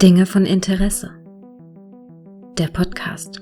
Dinge von Interesse. Der Podcast.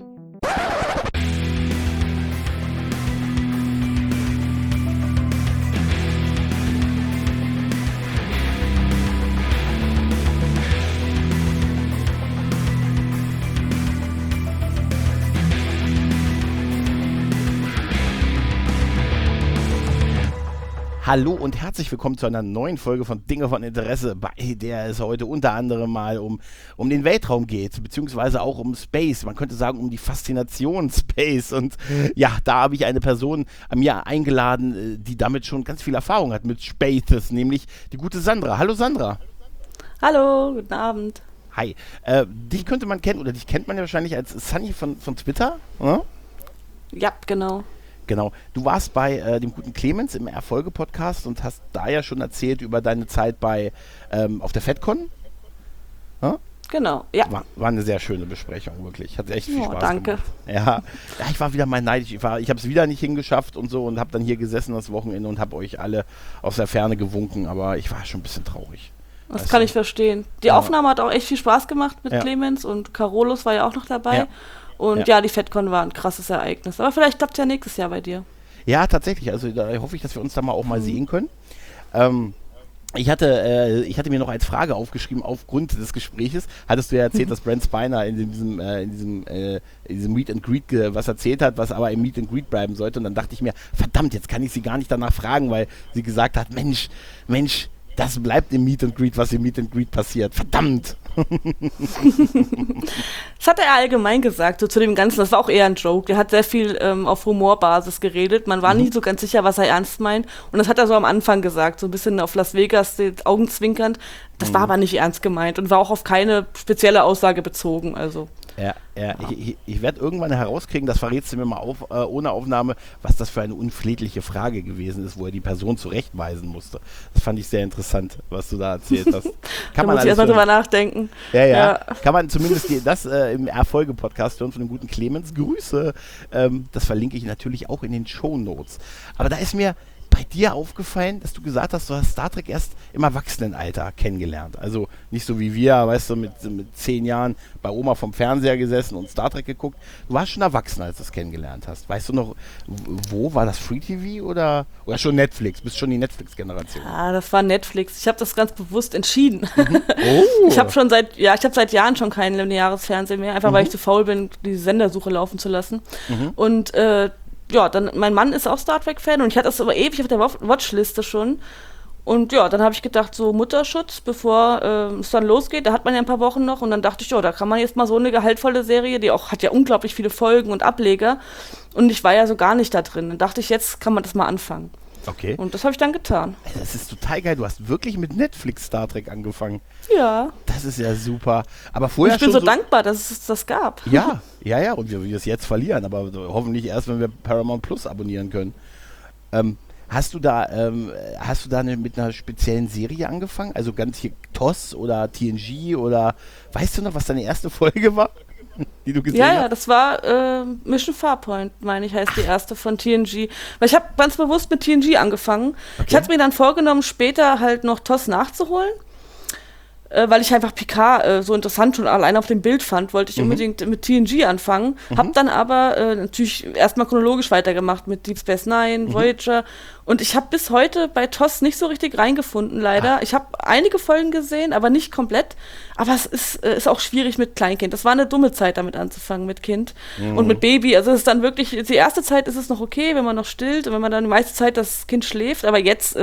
Hallo und herzlich willkommen zu einer neuen Folge von Dinge von Interesse, bei der es heute unter anderem mal um den Weltraum geht, beziehungsweise auch um Space. Man könnte sagen, um die Faszination Space. Und ja, da habe ich eine Person an mir eingeladen, die damit schon ganz viel Erfahrung hat mit Spaces, nämlich die gute Sandra. Hallo Sandra. Hallo, guten Abend. Hi. Dich könnte man kennen, oder dich kennt man ja wahrscheinlich als Sunny von Twitter. Ja, genau. Genau. Du warst bei dem guten Clemens im Erfolge-Podcast und hast da ja schon erzählt über deine Zeit auf der FedCon. Genau, ja. War eine sehr schöne Besprechung, wirklich. Hat echt viel Spaß danke. gemacht. Ja, ich war wieder mal neidisch. Ich habe es wieder nicht hingeschafft und so und habe dann hier gesessen das Wochenende und habe euch alle aus der Ferne gewunken, aber ich war schon ein bisschen traurig. Das kann ich verstehen. Die Aufnahme hat auch echt viel Spaß gemacht mit Clemens und Carolus war ja auch noch dabei. Ja. Und die FedCon war ein krasses Ereignis. Aber vielleicht klappt es ja nächstes Jahr bei dir. Ja, tatsächlich. Also da hoffe ich, dass wir uns da mal auch mal sehen können. Ich hatte mir noch als Frage aufgeschrieben, aufgrund des Gespräches, hattest du ja erzählt, dass Brent Spiner in diesem Meet and Greet was erzählt hat, was aber im Meet and Greet bleiben sollte. Und dann dachte ich mir, verdammt, jetzt kann ich sie gar nicht danach fragen, weil sie gesagt hat, Mensch, das bleibt im Meet and Greet, was im Meet and Greet passiert. Verdammt! Das hat er allgemein gesagt, so zu dem Ganzen, das war auch eher ein Joke. Der hat sehr viel auf Humorbasis geredet. Man war nie so ganz sicher, was er ernst meint. Und das hat er so am Anfang gesagt, so ein bisschen auf Las Vegas, augenzwinkernd. Das war aber nicht ernst gemeint und war auch auf keine spezielle Aussage bezogen. Also. Ja. Ich werde irgendwann herauskriegen, das verrätst du mir mal ohne Aufnahme, was das für eine unflätliche Frage gewesen ist, wo er die Person zurechtweisen musste. Das fand ich sehr interessant, was du da erzählt hast. Da muss ich erstmal drüber nachdenken. Ja. Kann man zumindest das im Erfolge-Podcast hören von dem guten Clemens. Grüße. Das verlinke ich natürlich auch in den Shownotes. Aber da ist mir bei dir aufgefallen, dass du gesagt hast, du hast Star Trek erst im Erwachsenenalter kennengelernt. Also nicht so wie wir, weißt du, mit 10 Jahren bei Oma vom Fernseher gesessen und Star Trek geguckt. Du warst schon erwachsen, als du es kennengelernt hast. Weißt du noch, wo war das Free TV oder schon Netflix? Bist schon die Netflix-Generation? Ja, das war Netflix. Ich habe das ganz bewusst entschieden. Oh. Ich habe seit Jahren schon kein lineares Fernsehen mehr, einfach weil ich zu faul bin, die Sendersuche laufen zu lassen. Und dann, mein Mann ist auch Star Trek-Fan und ich hatte das aber ewig auf der Watchliste schon. Und ja, dann habe ich gedacht, so Mutterschutz, bevor es dann losgeht, da hat man ja ein paar Wochen noch und dann dachte ich, da kann man jetzt mal so eine gehaltvolle Serie, die auch hat ja unglaublich viele Folgen und Ableger und ich war ja so gar nicht da drin. Dann dachte ich, jetzt kann man das mal anfangen. Okay. Und das habe ich dann getan. Das ist total geil. Du hast wirklich mit Netflix Star Trek angefangen. Ja. Das ist ja super. Aber vorher ich bin so dankbar, dass es das gab. Ja. Und wir es jetzt verlieren, aber hoffentlich erst, wenn wir Paramount Plus abonnieren können. Hast du da mit einer speziellen Serie angefangen? Also ganz hier TOS oder TNG oder weißt du noch, was deine erste Folge war? Die du gesehen hast? Ja, das war Mission Farpoint, meine ich, heißt die erste von TNG. Weil ich habe ganz bewusst mit TNG angefangen. Okay. Ich hatte mir dann vorgenommen, später halt noch TOS nachzuholen. Weil ich einfach Picard so interessant schon allein auf dem Bild fand, wollte ich unbedingt mit TNG anfangen. Hab dann aber natürlich erstmal chronologisch weitergemacht mit Deep Space Nine, Voyager. Und ich habe bis heute bei TOS nicht so richtig reingefunden, leider. Ich habe einige Folgen gesehen, aber nicht komplett. Aber es ist auch schwierig mit Kleinkind. Das war eine dumme Zeit, damit anzufangen mit Kind und mit Baby. Also es ist dann wirklich, die erste Zeit ist es noch okay, wenn man noch stillt und wenn man dann die meiste Zeit das Kind schläft. Aber jetzt,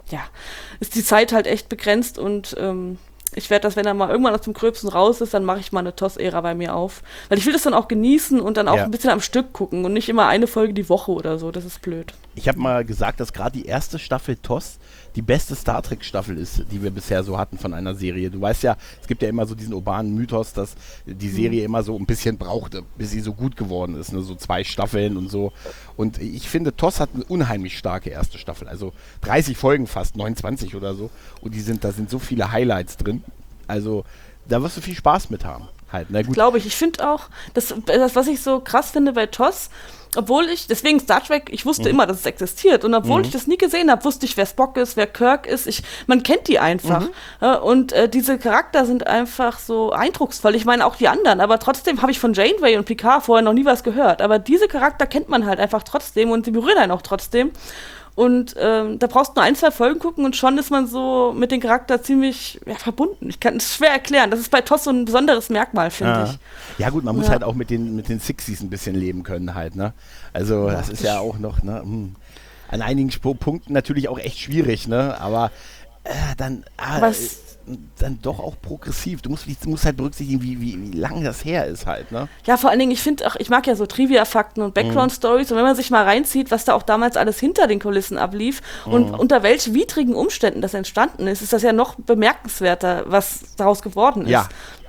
ist die Zeit halt echt begrenzt und ich werde das, wenn er mal irgendwann aus dem Gröbsten raus ist, dann mache ich mal eine TOS-Ära bei mir auf. Weil ich will das dann auch genießen und dann auch ein bisschen am Stück gucken und nicht immer eine Folge die Woche oder so. Das ist blöd. Ich habe mal gesagt, dass gerade die erste Staffel TOS die beste Star Trek-Staffel ist, die wir bisher so hatten von einer Serie. Du weißt ja, es gibt ja immer so diesen urbanen Mythos, dass die Serie immer so ein bisschen brauchte, bis sie so gut geworden ist. Ne? So 2 Staffeln und so. Und ich finde, TOS hat eine unheimlich starke erste Staffel. Also 30 Folgen fast, 29 oder so. Und da sind so viele Highlights drin. Also da wirst du viel Spaß mit haben. Halt, na gut. Glaube ich. Ich finde auch, das, was ich so krass finde bei TOS, deswegen Star Trek, ich wusste immer, dass es existiert. Und obwohl ich das nie gesehen habe, wusste ich, wer Spock ist, wer Kirk ist. Man kennt die einfach. Und diese Charakter sind einfach so eindrucksvoll. Ich meine auch die anderen, aber trotzdem habe ich von Janeway und Picard vorher noch nie was gehört. Aber diese Charakter kennt man halt einfach trotzdem und die berühren einen auch trotzdem. Und da brauchst du nur 1, 2 Folgen gucken und schon ist man so mit dem Charakter ziemlich verbunden. Ich kann es schwer erklären. Das ist bei TOS so ein besonderes Merkmal, finde ich. Ja gut, man muss halt auch mit den Sixies ein bisschen leben können halt, ne? Also das ist ja auch noch, ne? An einigen Punkten natürlich auch echt schwierig, ne? Aber dann doch auch progressiv. Du musst halt berücksichtigen, wie lang das her ist halt, ne? Ja, vor allen Dingen, ich mag ja so Trivia-Fakten und Background-Stories und wenn man sich mal reinzieht, was da auch damals alles hinter den Kulissen ablief und unter welchen widrigen Umständen das entstanden ist das ja noch bemerkenswerter, was daraus geworden ist. Ja.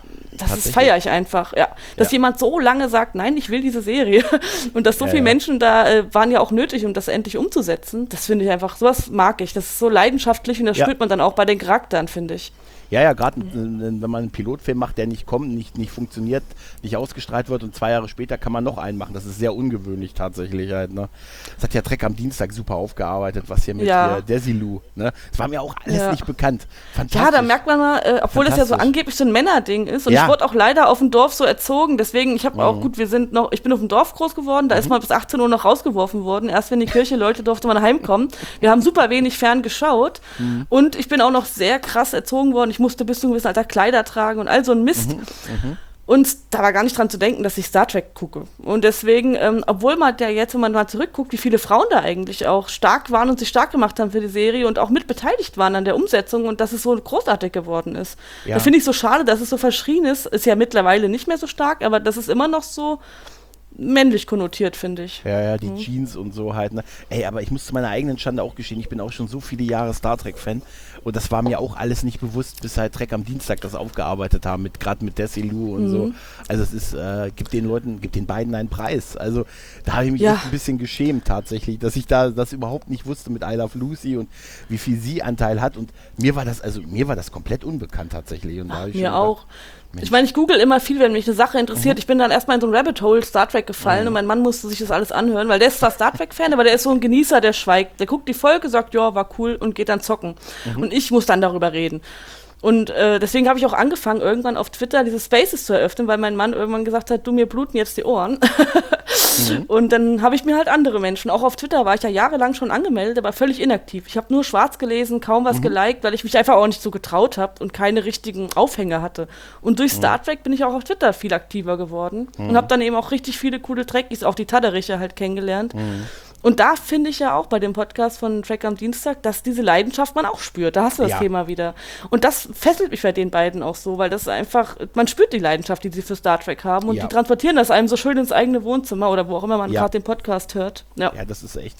Das feiere ich einfach, ja. Dass jemand so lange sagt, nein, ich will diese Serie und dass so viele Menschen da waren ja auch nötig, um das endlich umzusetzen, das finde ich einfach, sowas mag ich. Das ist so leidenschaftlich und das spürt man dann auch bei den Charakteren, finde ich. Ja, gerade wenn man einen Pilotfilm macht, der nicht kommt, nicht funktioniert, nicht ausgestrahlt wird und 2 Jahre später kann man noch einen machen. Das ist sehr ungewöhnlich tatsächlich halt, ne? Das hat ja Trek am Dienstag super aufgearbeitet, was hier mit Desilu, ne? Das war mir auch alles nicht bekannt. Fantastisch. Ja, da merkt man mal, obwohl das ja so angeblich so ein Männerding ist und ich wurde auch leider auf dem Dorf so erzogen, deswegen, ich habe auch, gut, ich bin auf dem Dorf groß geworden, da ist man bis 18 Uhr noch rausgeworfen worden, erst wenn die Kirche Leute durfte man heimkommen. Wir haben super wenig fern geschaut und ich bin auch noch sehr krass erzogen worden. Ich musste bis zu einem gewissen Alter Kleider tragen und all so ein Mist. Und da war gar nicht dran zu denken, dass ich Star Trek gucke. Und deswegen, obwohl man ja jetzt, wenn man mal zurückguckt, wie viele Frauen da eigentlich auch stark waren und sich stark gemacht haben für die Serie und auch mit beteiligt waren an der Umsetzung und dass es so großartig geworden ist. Ja. Das finde ich so schade, dass es so verschrien ist. Ist ja mittlerweile nicht mehr so stark, aber das ist immer noch so männlich konnotiert, finde ich. Ja, die Jeans und so halt, ne? Ey, aber ich muss zu meiner eigenen Schande auch gestehen, ich bin auch schon so viele Jahre Star Trek-Fan und das war mir auch alles nicht bewusst, bis halt Trek am Dienstag das aufgearbeitet haben, gerade mit Desilu und so. Also es ist, gibt den beiden einen Preis. Also da habe ich mich echt ein bisschen geschämt tatsächlich, dass ich da das überhaupt nicht wusste mit I Love Lucy und wie viel sie Anteil hat und mir war das komplett unbekannt tatsächlich. Und da mir auch. Ich meine, ich google immer viel, wenn mich eine Sache interessiert. Ich bin dann erstmal in so ein Rabbit Hole Star Trek gefallen und mein Mann musste sich das alles anhören, weil der ist zwar Star Trek-Fan, aber der ist so ein Genießer, der schweigt. Der guckt die Folge, sagt, ja, war cool und geht dann zocken. Und ich muss dann darüber reden. Und deswegen habe ich auch angefangen, irgendwann auf Twitter diese Spaces zu eröffnen, weil mein Mann irgendwann gesagt hat, du, mir bluten jetzt die Ohren. Und dann habe ich mir halt andere Menschen, auch auf Twitter war ich ja jahrelang schon angemeldet, aber völlig inaktiv. Ich habe nur schwarz gelesen, kaum was geliked, weil ich mich einfach auch nicht so getraut habe und keine richtigen Aufhänger hatte. Und durch Star Trek bin ich auch auf Twitter viel aktiver geworden und habe dann eben auch richtig viele coole Trekkies, auch die Taderiche halt kennengelernt. Und da finde ich ja auch bei dem Podcast von Trek am Dienstag, dass diese Leidenschaft man auch spürt. Da hast du das Thema wieder. Und das fesselt mich bei den beiden auch so, weil das einfach, man spürt die Leidenschaft, die sie für Star Trek haben und die transportieren das einem so schön ins eigene Wohnzimmer oder wo auch immer man gerade den Podcast hört. Ja, das ist echt,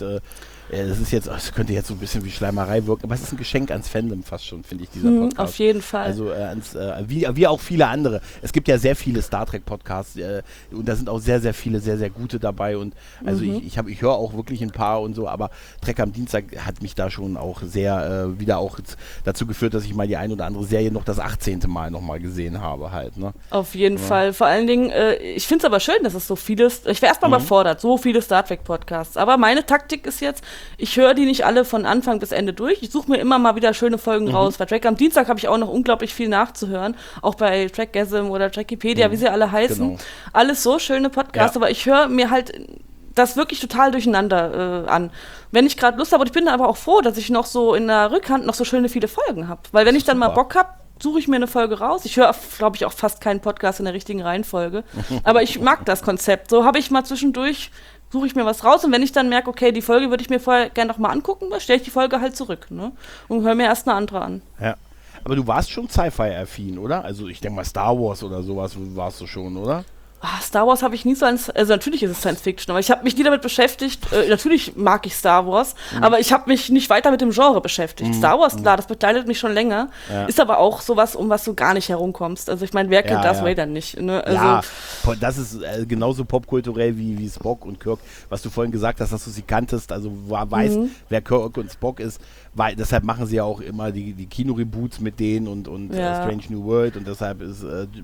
das könnte jetzt so ein bisschen wie Schleimerei wirken, aber es ist ein Geschenk ans Fandom fast schon, finde ich, dieser Podcast. Auf jeden Fall. Also wie auch viele andere. Es gibt ja sehr viele Star Trek Podcasts und da sind auch sehr, sehr viele, sehr, sehr gute dabei und also ich höre auch wirklich ein paar und so, aber Trek am Dienstag hat mich da schon auch sehr wieder auch dazu geführt, dass ich mal die ein oder andere Serie noch das 18. Mal nochmal gesehen habe halt. Ne? Auf jeden Fall. Vor allen Dingen, ich finde es aber schön, dass es so vieles, ich wäre erstmal überfordert, so viele Star Trek Podcasts, aber meine Taktik ist jetzt, ich höre die nicht alle von Anfang bis Ende durch. Ich suche mir immer mal wieder schöne Folgen raus. Bei Trek am Dienstag habe ich auch noch unglaublich viel nachzuhören. Auch bei Trackgasm oder Trackipedia, wie sie alle heißen. Genau. Alles so schöne Podcasts, aber ich höre mir halt das wirklich total durcheinander an. Wenn ich gerade Lust habe, und ich bin dann aber auch froh, dass ich noch so in der Rückhand noch so schöne viele Folgen habe. Weil wenn ich dann mal Bock habe, suche ich mir eine Folge raus. Ich höre, glaube ich, auch fast keinen Podcast in der richtigen Reihenfolge. Aber ich mag das Konzept. So habe ich mal zwischendurch suche ich mir was raus und wenn ich dann merke, okay, die Folge würde ich mir vorher gerne noch mal angucken, dann stelle ich die Folge halt zurück, ne? Und höre mir erst eine andere an. Ja. Aber du warst schon Sci-Fi-affin, oder? Also ich denke mal Star Wars oder sowas warst du schon, oder? Star Wars habe ich nie so also natürlich ist es Science Fiction, aber ich habe mich nie damit beschäftigt. Natürlich mag ich Star Wars, aber ich habe mich nicht weiter mit dem Genre beschäftigt. Star Wars, klar, das begleitet mich schon länger, ist aber auch sowas, um was du gar nicht herumkommst. Also ich meine, wer kennt Darth Vader nicht? Ne? Also, ja, das ist genauso popkulturell wie Spock und Kirk, was du vorhin gesagt hast, dass du sie kanntest, also weißt, wer Kirk und Spock ist, weil deshalb machen sie ja auch immer die Kino-Reboots mit denen und Strange New World und deshalb ist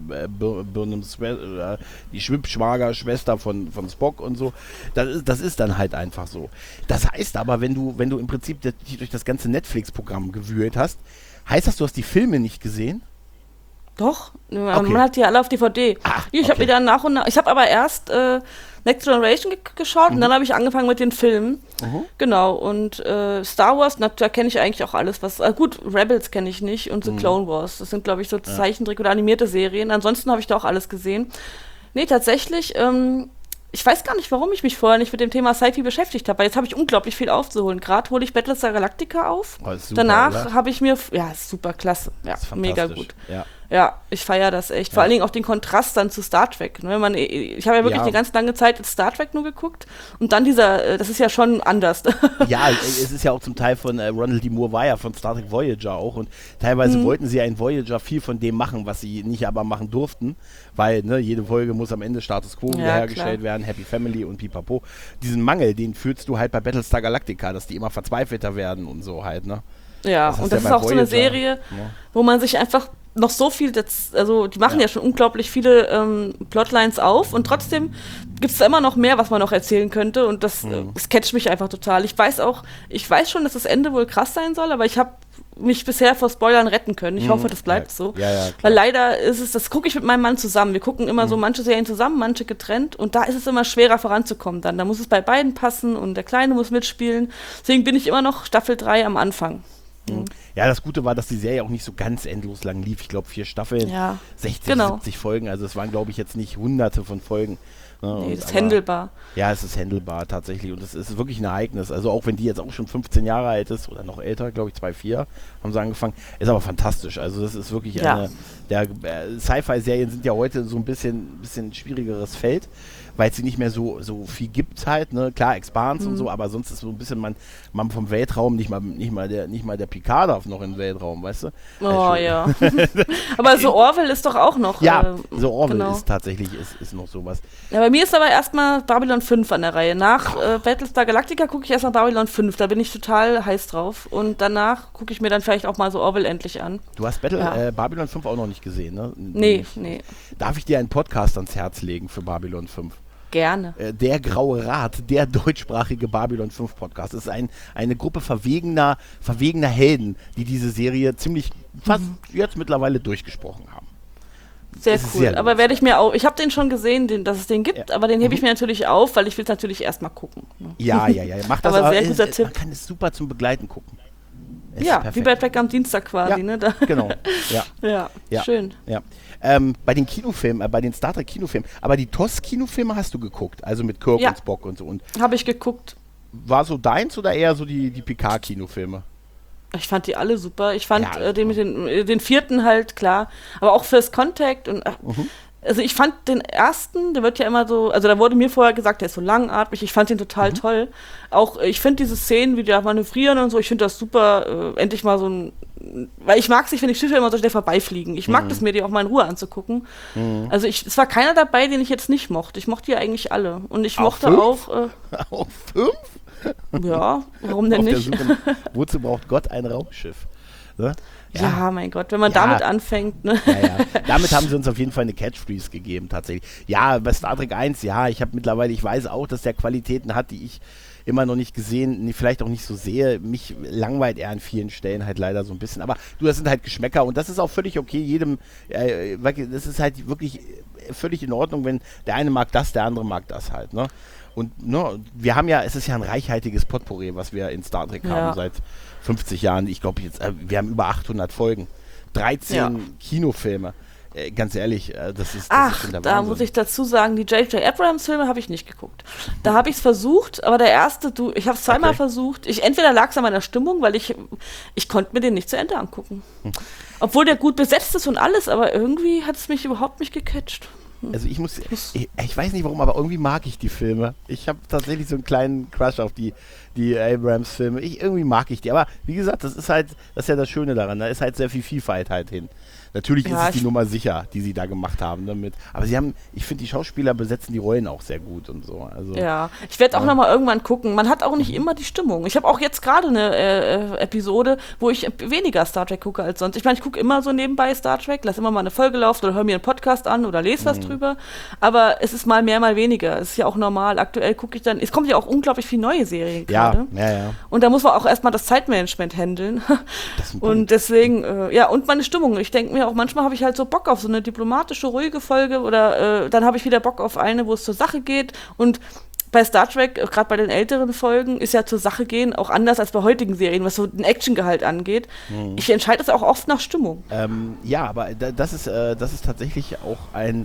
Burnhams die Schwibschwager-Schwester von Spock und so. Das ist dann halt einfach so. Das heißt aber, wenn du im Prinzip dich durch das ganze Netflix-Programm gewühlt hast, heißt das, du hast die Filme nicht gesehen? Doch, man hat die alle auf DVD. Ich habe wieder nach und nach, ich habe aber erst Next Generation geschaut und dann habe ich angefangen mit den Filmen. Genau, und Star Wars, da kenne ich eigentlich auch alles, was, gut, Rebels kenne ich nicht und The Clone Wars, das sind, glaube ich, so Zeichentrick- oder animierte Serien. Ansonsten habe ich da auch alles gesehen. Nee, tatsächlich, ich weiß gar nicht, warum ich mich vorher nicht mit dem Thema Sci-Fi beschäftigt habe, weil jetzt habe ich unglaublich viel aufzuholen. Gerade hole ich Battlestar Galactica auf. Super, danach habe ich mir, ist super klasse, ja, mega gut. Ja, ich feiere das echt. Vor allen Dingen auch den Kontrast dann zu Star Trek. Ne? Ich habe ja wirklich eine ganz lange Zeit jetzt Star Trek nur geguckt und dann das ist ja schon anders. Ja, es ist ja auch zum Teil von Ronald D. Moore war ja von Star Trek Voyager auch und teilweise wollten sie ja in Voyager viel von dem machen, was sie nicht aber machen durften, weil jede Folge muss am Ende Status Quo wiederhergestellt werden, Happy Family und pipapo. Diesen Mangel, den fühlst du halt bei Battlestar Galactica, dass die immer verzweifelter werden und so halt, ne? Ja, und das ist auch Voyager so eine Serie, wo man sich einfach noch so viel, also die machen ja schon unglaublich viele Plotlines auf und trotzdem gibt es da immer noch mehr, was man noch erzählen könnte und das catcht mich einfach total. Ich weiß schon, dass das Ende wohl krass sein soll, aber ich habe mich bisher vor Spoilern retten können. Ich hoffe, das bleibt so. Weil leider ist es, das gucke ich mit meinem Mann zusammen. Wir gucken immer so manche Serien zusammen, manche getrennt und da ist es immer schwerer voranzukommen dann. Da muss es bei beiden passen und der Kleine muss mitspielen. Deswegen bin ich immer noch Staffel 3 am Anfang. Ja, das Gute war, dass die Serie auch nicht so ganz endlos lang lief. Ich glaube, 4 Staffeln, 60, 70 Folgen. Also es waren, glaube ich, jetzt nicht hunderte von Folgen. Ne? Nee, das ist handelbar. Ja, es ist handelbar tatsächlich. Und es ist wirklich ein Ereignis. Also auch wenn die jetzt auch schon 15 Jahre alt ist oder noch älter, glaube ich 2,4 haben sie angefangen. Ist aber fantastisch. Also das ist wirklich Sci-Fi-Serien sind ja heute so ein bisschen schwierigeres Feld, weil es sie nicht mehr so viel gibt halt, ne? Klar, Expanse und so, aber sonst ist so ein bisschen man vom Weltraum, nicht mal der Picard darf noch in den Weltraum, weißt du? Oh ja. Aber so Orville ist doch auch noch. Ja, so Orville ist tatsächlich ist noch sowas. Ja, bei mir ist aber erstmal Babylon 5 an der Reihe. Nach Battlestar Galactica gucke ich erstmal Babylon 5, da bin ich total heiß drauf. Und danach gucke ich mir dann vielleicht auch mal so Orville endlich an. Du hast Babylon 5 auch noch nicht gesehen, ne? Nee. Darf ich dir einen Podcast ans Herz legen für Babylon 5? Gerne. Der Graue Rat, der deutschsprachige Babylon 5 Podcast, ist eine Gruppe verwegener Helden, die diese Serie ziemlich fast jetzt mittlerweile durchgesprochen haben. Sehr cool, aber werde ich mir auch, ich habe den schon gesehen, dass es den gibt, aber den hebe ich mir natürlich auf, weil ich will es natürlich erstmal gucken. Ne? Ja, mach das aber sehr guter Tipp. Man kann es super zum Begleiten gucken. Wie bei Track am Dienstag quasi, ne? Da. Genau. Ja, schön. Ja. Bei den Kinofilmen, bei den Star Trek Kinofilmen, aber die TOS-Kinofilme hast du geguckt, also mit Kirk und Spock und so. Habe ich geguckt. War so deins oder eher so die Picard-Kinofilme? Ich fand die alle super. Ich fand den 4. halt klar, aber auch First Contact und also ich fand den ersten, der wird ja immer so, also da wurde mir vorher gesagt, der ist so langatmig, ich fand den total toll. Auch ich finde diese Szenen, wie die da manövrieren und so, ich finde das super, endlich mal so ein, weil ich mag es nicht, wenn die Schiffe immer so schnell vorbeifliegen. Ich mag das mir, die auch mal in Ruhe anzugucken. Also es war keiner dabei, den ich jetzt nicht mochte. Ich mochte die eigentlich alle. Und ich mochte auch... Auch 5? Ja, warum denn nicht? Wozu braucht Gott ein Raumschiff? Ne? Ja, mein Gott, wenn man damit anfängt. Ne? Ja. Damit haben sie uns auf jeden Fall eine Catchphrase gegeben, tatsächlich. Ja, bei Star Trek 1, ich weiß auch, dass der Qualitäten hat, die ich immer noch nicht gesehen, vielleicht auch nicht so sehe. Mich langweilt er an vielen Stellen halt leider so ein bisschen. Aber das sind halt Geschmäcker und das ist auch völlig okay. Das ist halt wirklich völlig in Ordnung, wenn der eine mag das, der andere mag das halt. Ne? Und wir haben es ist ja ein reichhaltiges Potpourri, was wir in Star Trek haben seit 50 Jahren. Ich glaube jetzt, wir haben über 800 Folgen, 13 Kinofilme. Ganz ehrlich, das ist schon der Wahnsinn. Da muss ich dazu sagen, die J.J. Abrams-Filme habe ich nicht geguckt. Da habe ich es versucht, aber der erste, ich habe es zweimal versucht. Entweder lag es an meiner Stimmung, weil ich konnte mir den nicht zu Ende angucken. Obwohl der gut besetzt ist und alles, aber irgendwie hat es mich überhaupt nicht gecatcht. Also ich weiß nicht warum, aber irgendwie mag ich die Filme. Ich habe tatsächlich so einen kleinen Crush auf die Abrams-Filme. Irgendwie mag ich die. Aber wie gesagt, das ist ja das Schöne daran. Da ist halt sehr viel Vielfalt halt hin. Natürlich ist es die Nummer sicher, die sie da gemacht haben damit. Aber ich finde, die Schauspieler besetzen die Rollen auch sehr gut und so. Also, ja, ich werde auch nochmal irgendwann gucken. Man hat auch nicht immer die Stimmung. Ich habe auch jetzt gerade eine Episode, wo ich weniger Star Trek gucke als sonst. Ich meine, ich gucke immer so nebenbei Star Trek, lass immer mal eine Folge laufen oder höre mir einen Podcast an oder lese was drüber. Aber es ist mal mehr, mal weniger. Es ist ja auch normal. Aktuell gucke ich dann, es kommt ja auch unglaublich viele neue Serien gerade. Ja. Und da muss man auch erstmal das Zeitmanagement handeln. Und deswegen, und meine Stimmung. Ich denke mir auch, manchmal habe ich halt so Bock auf so eine diplomatische, ruhige Folge oder dann habe ich wieder Bock auf eine, wo es zur Sache geht. Und bei Star Trek, gerade bei den älteren Folgen, ist ja zur Sache gehen auch anders als bei heutigen Serien, was so den Actiongehalt angeht. Ich entscheide das auch oft nach Stimmung. Ja, aber das ist tatsächlich auch ein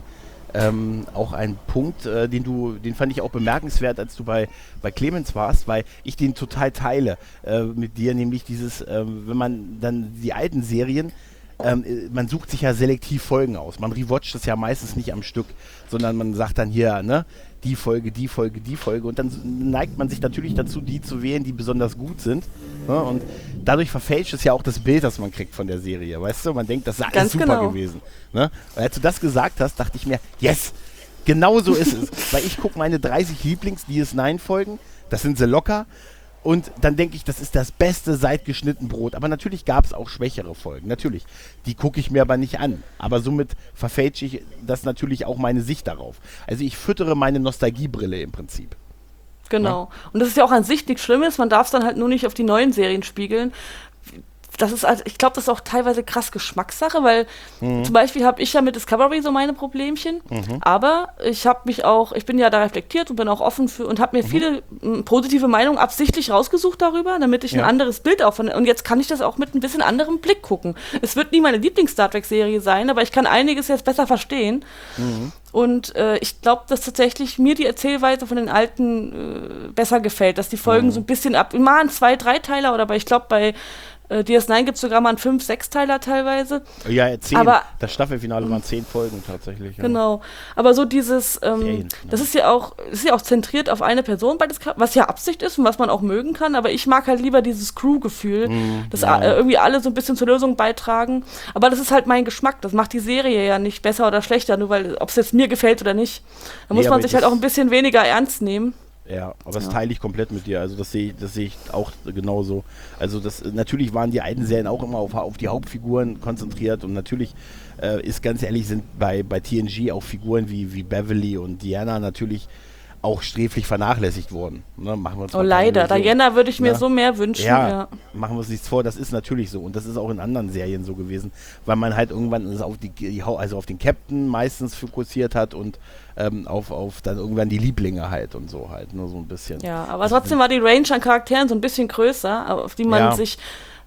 Punkt, den fand ich auch bemerkenswert, als du bei Clemens warst, weil ich den total teile mit dir, nämlich dieses, wenn man dann die alten Serien, man sucht sich ja selektiv Folgen aus. Man rewatcht das ja meistens nicht am Stück, sondern man sagt dann hier, ne, die Folge, die Folge, die Folge. Und dann neigt man sich natürlich dazu, die zu wählen, die besonders gut sind. Ne? Und dadurch verfälscht es ja auch das Bild, das man kriegt von der Serie. Weißt du, man denkt, das ist alles super gewesen. Ne? Und als du das gesagt hast, dachte ich mir, yes, genau so ist es. Weil ich gucke meine 30 Lieblings-DS9-Folgen, das sind sie locker. Und dann denke ich, das ist das Beste seit geschnitten Brot. Aber natürlich gab es auch schwächere Folgen. Natürlich. Die gucke ich mir aber nicht an. Aber somit verfälsche ich das natürlich auch meine Sicht darauf. Also ich füttere meine Nostalgiebrille im Prinzip. Genau. Ja? Und das ist ja auch an sich nichts Schlimmes. Man darf es dann halt nur nicht auf die neuen Serien spiegeln. Das ist also, ich glaube, das ist auch teilweise krass Geschmackssache, weil zum Beispiel habe ich ja mit Discovery so meine Problemchen, aber ich bin ja da reflektiert und bin auch offen für und habe mir viele positive Meinungen absichtlich rausgesucht darüber, damit ich ein anderes Bild und jetzt kann ich das auch mit ein bisschen anderem Blick gucken. Es wird nie meine Lieblings-Star Trek-Serie sein, aber ich kann einiges jetzt besser verstehen. Und ich glaube, dass tatsächlich mir die Erzählweise von den alten besser gefällt, dass die Folgen so ein bisschen mal ein 2-3-Teiler oder ich glaube bei DS9 gibt es sogar mal einen 5-6-Teiler teilweise. Ja, 10. Aber das Staffelfinale waren 10 Folgen tatsächlich. Ja. Genau. Aber so dieses, das ist ja auch zentriert auf eine Person, was ja Absicht ist und was man auch mögen kann. Aber ich mag halt lieber dieses Crew-Gefühl, dass irgendwie alle so ein bisschen zur Lösung beitragen. Aber das ist halt mein Geschmack. Das macht die Serie ja nicht besser oder schlechter, nur weil, ob es jetzt mir gefällt oder nicht. Da muss man sich halt auch ein bisschen weniger ernst nehmen. Ja, aber das teile ich komplett mit dir. Also das sehe ich auch genauso. Also natürlich waren die alten Serien auch immer auf die Hauptfiguren konzentriert und natürlich ist ganz ehrlich, sind bei TNG auch Figuren wie Beverly und Diana natürlich auch sträflich vernachlässigt worden. Ne? Machen wir uns leider. Diana würde ich mir so mehr wünschen. Ja, machen wir uns nichts vor, das ist natürlich so. Und das ist auch in anderen Serien so gewesen, weil man halt irgendwann auf auf den Captain meistens fokussiert hat und auf dann irgendwann die Lieblinge halt und so halt, nur so ein bisschen. Ja, aber trotzdem war die Range an Charakteren so ein bisschen größer, auf die man sich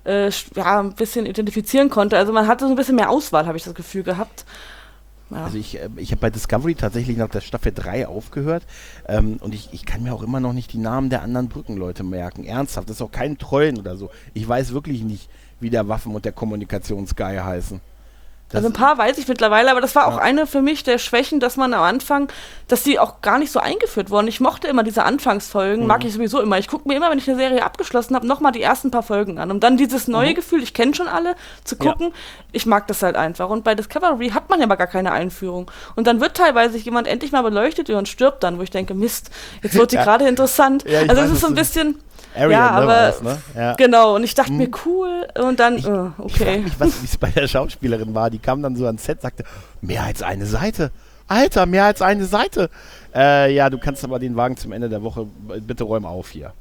ein bisschen identifizieren konnte. Also man hatte so ein bisschen mehr Auswahl, habe ich das Gefühl gehabt. Ja. Also ich habe bei Discovery tatsächlich nach der Staffel 3 aufgehört und ich kann mir auch immer noch nicht die Namen der anderen Brückenleute merken. Ernsthaft, das ist auch kein Trollen oder so. Ich weiß wirklich nicht, wie der Waffen- und der Kommunikationsguy heißen. Also ein paar weiß ich mittlerweile, aber das war auch eine für mich der Schwächen, dass man am Anfang, dass die auch gar nicht so eingeführt wurden. Ich mochte immer diese Anfangsfolgen, mag ich sowieso immer. Ich gucke mir immer, wenn ich eine Serie abgeschlossen habe, nochmal die ersten paar Folgen an. Um dann dieses neue Gefühl, ich kenne schon alle, zu gucken. Ich mag das halt einfach. Und bei Discovery hat man ja aber gar keine Einführung. Und dann wird teilweise jemand endlich mal beleuchtet und stirbt dann, wo ich denke, Mist, jetzt wird sie gerade interessant. Ja, also es ist so ein bisschen... Ariel, aber ne? Ja. Genau, und ich dachte mir, cool, und dann, okay. Ich frage mich, wie es bei der Schauspielerin war, die kam dann so ans Set, sagte, mehr als eine Seite, Alter, mehr als eine Seite. Ja, du kannst aber den Wagen zum Ende der Woche, bitte räum auf hier,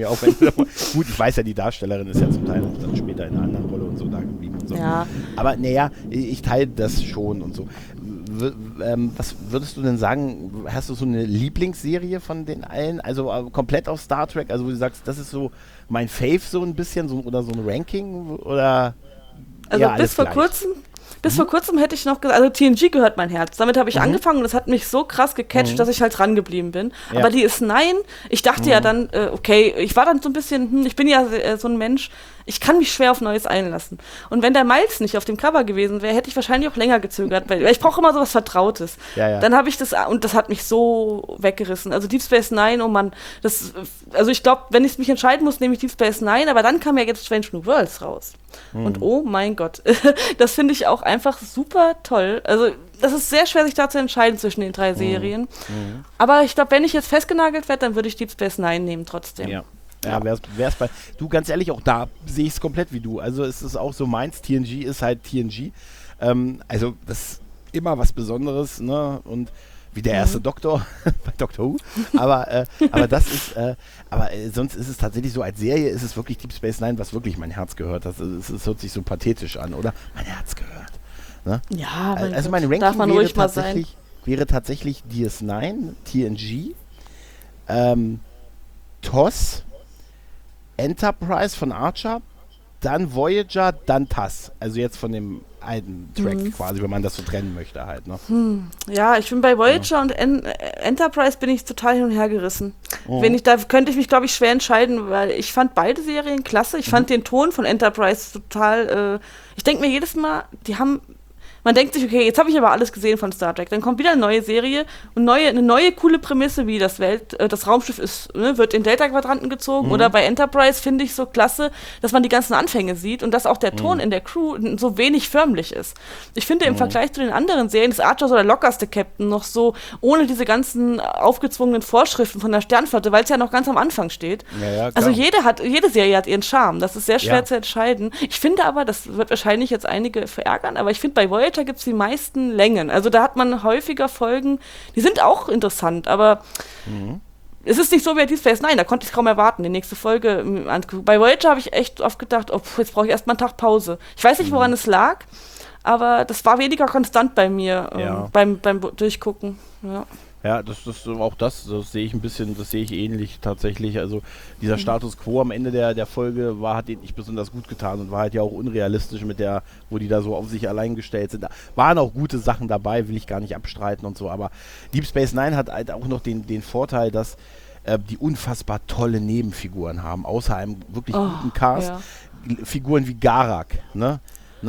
Gut, ich weiß ja, die Darstellerin ist ja zum Teil dann später in einer anderen Rolle und so da geblieben und so. Ja. Aber naja, ich teile das schon und so. Was würdest du denn sagen, hast du so eine Lieblingsserie von den allen, also komplett auf Star Trek, also wo du sagst, das ist so mein Fave so ein bisschen, oder so ein Ranking, oder also bis vor kurzem hätte ich noch gesagt, also TNG gehört mein Herz, damit habe ich angefangen und das hat mich so krass gecatcht, dass ich halt dran geblieben bin, aber die ist ich dachte ja dann, okay, ich war dann so ein bisschen, ich bin ja so ein Mensch, ich kann mich schwer auf Neues einlassen. Und wenn der Miles nicht auf dem Cover gewesen wäre, hätte ich wahrscheinlich auch länger gezögert, weil ich brauche immer sowas Vertrautes. Ja. Dann habe ich das, und das hat mich so weggerissen. Also Deep Space Nine, oh Mann, also ich glaube, wenn ich mich entscheiden muss, nehme ich Deep Space Nine, aber dann kam ja jetzt Strange New Worlds raus. Und oh mein Gott, das finde ich auch einfach super toll. Also das ist sehr schwer, sich da zu entscheiden zwischen den 3 Serien. Aber ich glaube, wenn ich jetzt festgenagelt werde, dann würde ich Deep Space Nine nehmen trotzdem. Ja, wär's bei. Du, ganz ehrlich, auch da sehe ich es komplett wie du. Also es ist auch so meins, TNG ist halt TNG. Also das ist immer was Besonderes, ne? Und wie der erste Doktor bei Doctor Who. Aber sonst ist es tatsächlich so, als Serie ist es wirklich Deep Space Nine, was wirklich mein Herz gehört hat. Es hört sich so pathetisch an, oder? Mein Herz gehört. Ne? Ja, also mein Ranking darf man ruhig mal sein. Wäre tatsächlich DS9, TNG, TOS, Enterprise von Archer, dann Voyager, dann TAS. Also jetzt von dem alten Track quasi, wenn man das so trennen möchte halt. Ne? Ja, ich bin bei Voyager und Enterprise bin ich total hin und her gerissen. Da könnte ich mich, glaube ich, schwer entscheiden, weil ich fand beide Serien klasse. Ich fand den Ton von Enterprise total, ich denke mir jedes Mal, man denkt sich, okay, jetzt habe ich aber alles gesehen von Star Trek. Dann kommt wieder eine neue Serie und eine neue coole Prämisse, wie das Raumschiff wird in Delta-Quadranten gezogen. Oder bei Enterprise finde ich so klasse, dass man die ganzen Anfänge sieht und dass auch der Ton in der Crew so wenig förmlich ist. Ich finde im Vergleich zu den anderen Serien ist Archer so der lockerste Captain, noch so ohne diese ganzen aufgezwungenen Vorschriften von der Sternflotte, weil es ja noch ganz am Anfang steht. Ja, also jede Serie hat ihren Charme. Das ist sehr schwer zu entscheiden. Ich finde aber, das wird wahrscheinlich jetzt einige verärgern, aber ich finde bei Voyager gibt es die meisten Längen. Also da hat man häufiger Folgen, die sind auch interessant, aber es ist nicht so wie bei Deep Space Nine, da konnte ich kaum erwarten, die nächste Folge anzugucken. Bei Voyager habe ich echt oft gedacht, jetzt brauche ich erstmal einen Tag Pause. Ich weiß nicht, woran es lag, aber das war weniger konstant bei mir beim Durchgucken. Ja, das sehe ich ein bisschen, das sehe ich ähnlich tatsächlich. Also dieser Status Quo am Ende der Folge hat denen nicht besonders gut getan und war halt ja auch unrealistisch wo die da so auf sich allein gestellt sind. Da waren auch gute Sachen dabei, will ich gar nicht abstreiten und so, aber Deep Space Nine hat halt auch noch den Vorteil, dass die unfassbar tolle Nebenfiguren haben, außer einem wirklich guten Cast. Ja. Figuren wie Garak, ne?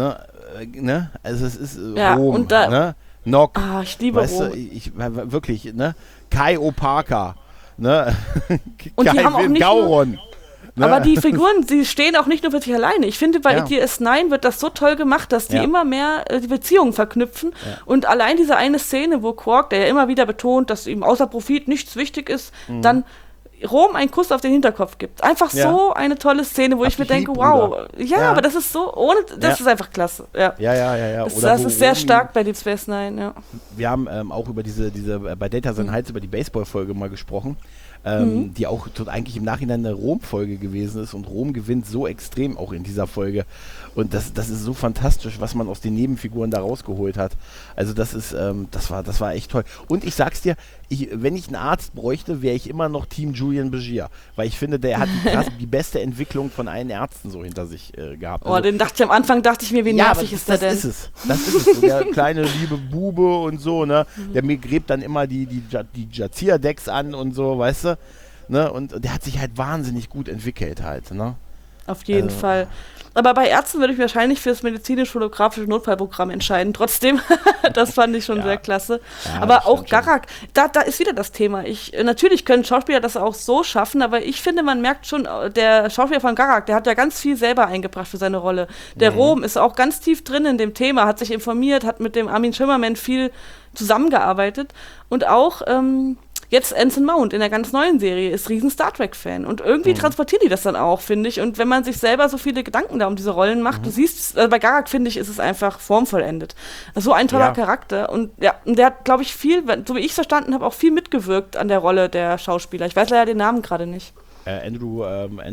Also es ist Rom, und da, ne? Nock, ich liebe Rom. Wirklich, ne? Kai Opaka, ne? Und die haben auch nicht Gauron. Ne? Aber die Figuren, die stehen auch nicht nur für sich alleine. Ich finde, bei DS9 wird das so toll gemacht, dass die immer mehr die Beziehungen verknüpfen. Ja. Und allein diese eine Szene, wo Quark, der ja immer wieder betont, dass ihm außer Profit nichts wichtig ist, dann Rom einen Kuss auf den Hinterkopf gibt. Einfach so eine tolle Szene, wo ich mir denke, wow, aber das ist so, das ist einfach klasse. Ja. Das ist sehr stark bei Deep Space Nine, ja. Wir haben auch über diese bei Data San Heights über die Baseball-Folge mal gesprochen, die auch eigentlich im Nachhinein eine Rom-Folge gewesen ist und Rom gewinnt so extrem auch in dieser Folge. Und das ist so fantastisch, was man aus den Nebenfiguren da rausgeholt hat. Also das war echt toll. Und ich sag's dir, wenn ich einen Arzt bräuchte, wäre ich immer noch Team Julian Begier. Weil ich finde, der hat die beste Entwicklung von allen Ärzten so hinter sich gehabt. Also, am Anfang dachte ich mir, wie nervig ist der denn? Das ist es. So der kleine, liebe Bube und so, ne? Der mir gräbt dann immer die Jazia-Decks an und so, weißt du? Ne? Und der hat sich halt wahnsinnig gut entwickelt halt, ne? Auf jeden Fall. Aber bei Ärzten würde ich wahrscheinlich für das medizinisch-holographische Notfallprogramm entscheiden. Trotzdem, das fand ich schon sehr klasse. Ja, aber auch Garak, da ist wieder das Thema. Natürlich können Schauspieler das auch so schaffen, aber ich finde, man merkt schon, der Schauspieler von Garak, der hat ja ganz viel selber eingebracht für seine Rolle. Der Rom ist auch ganz tief drin in dem Thema, hat sich informiert, hat mit dem Armin Shimmerman viel zusammengearbeitet und auch jetzt Anson Mount in der ganz neuen Serie ist riesen Star Trek-Fan. Und irgendwie transportieren die das dann auch, finde ich. Und wenn man sich selber so viele Gedanken da um diese Rollen macht, du siehst, bei Garak, finde ich, ist es einfach formvollendet. So ein toller Charakter. Und der hat, glaube ich, viel, so wie ich es verstanden habe, auch viel mitgewirkt an der Rolle der Schauspieler. Ich weiß leider den Namen gerade nicht. Andrew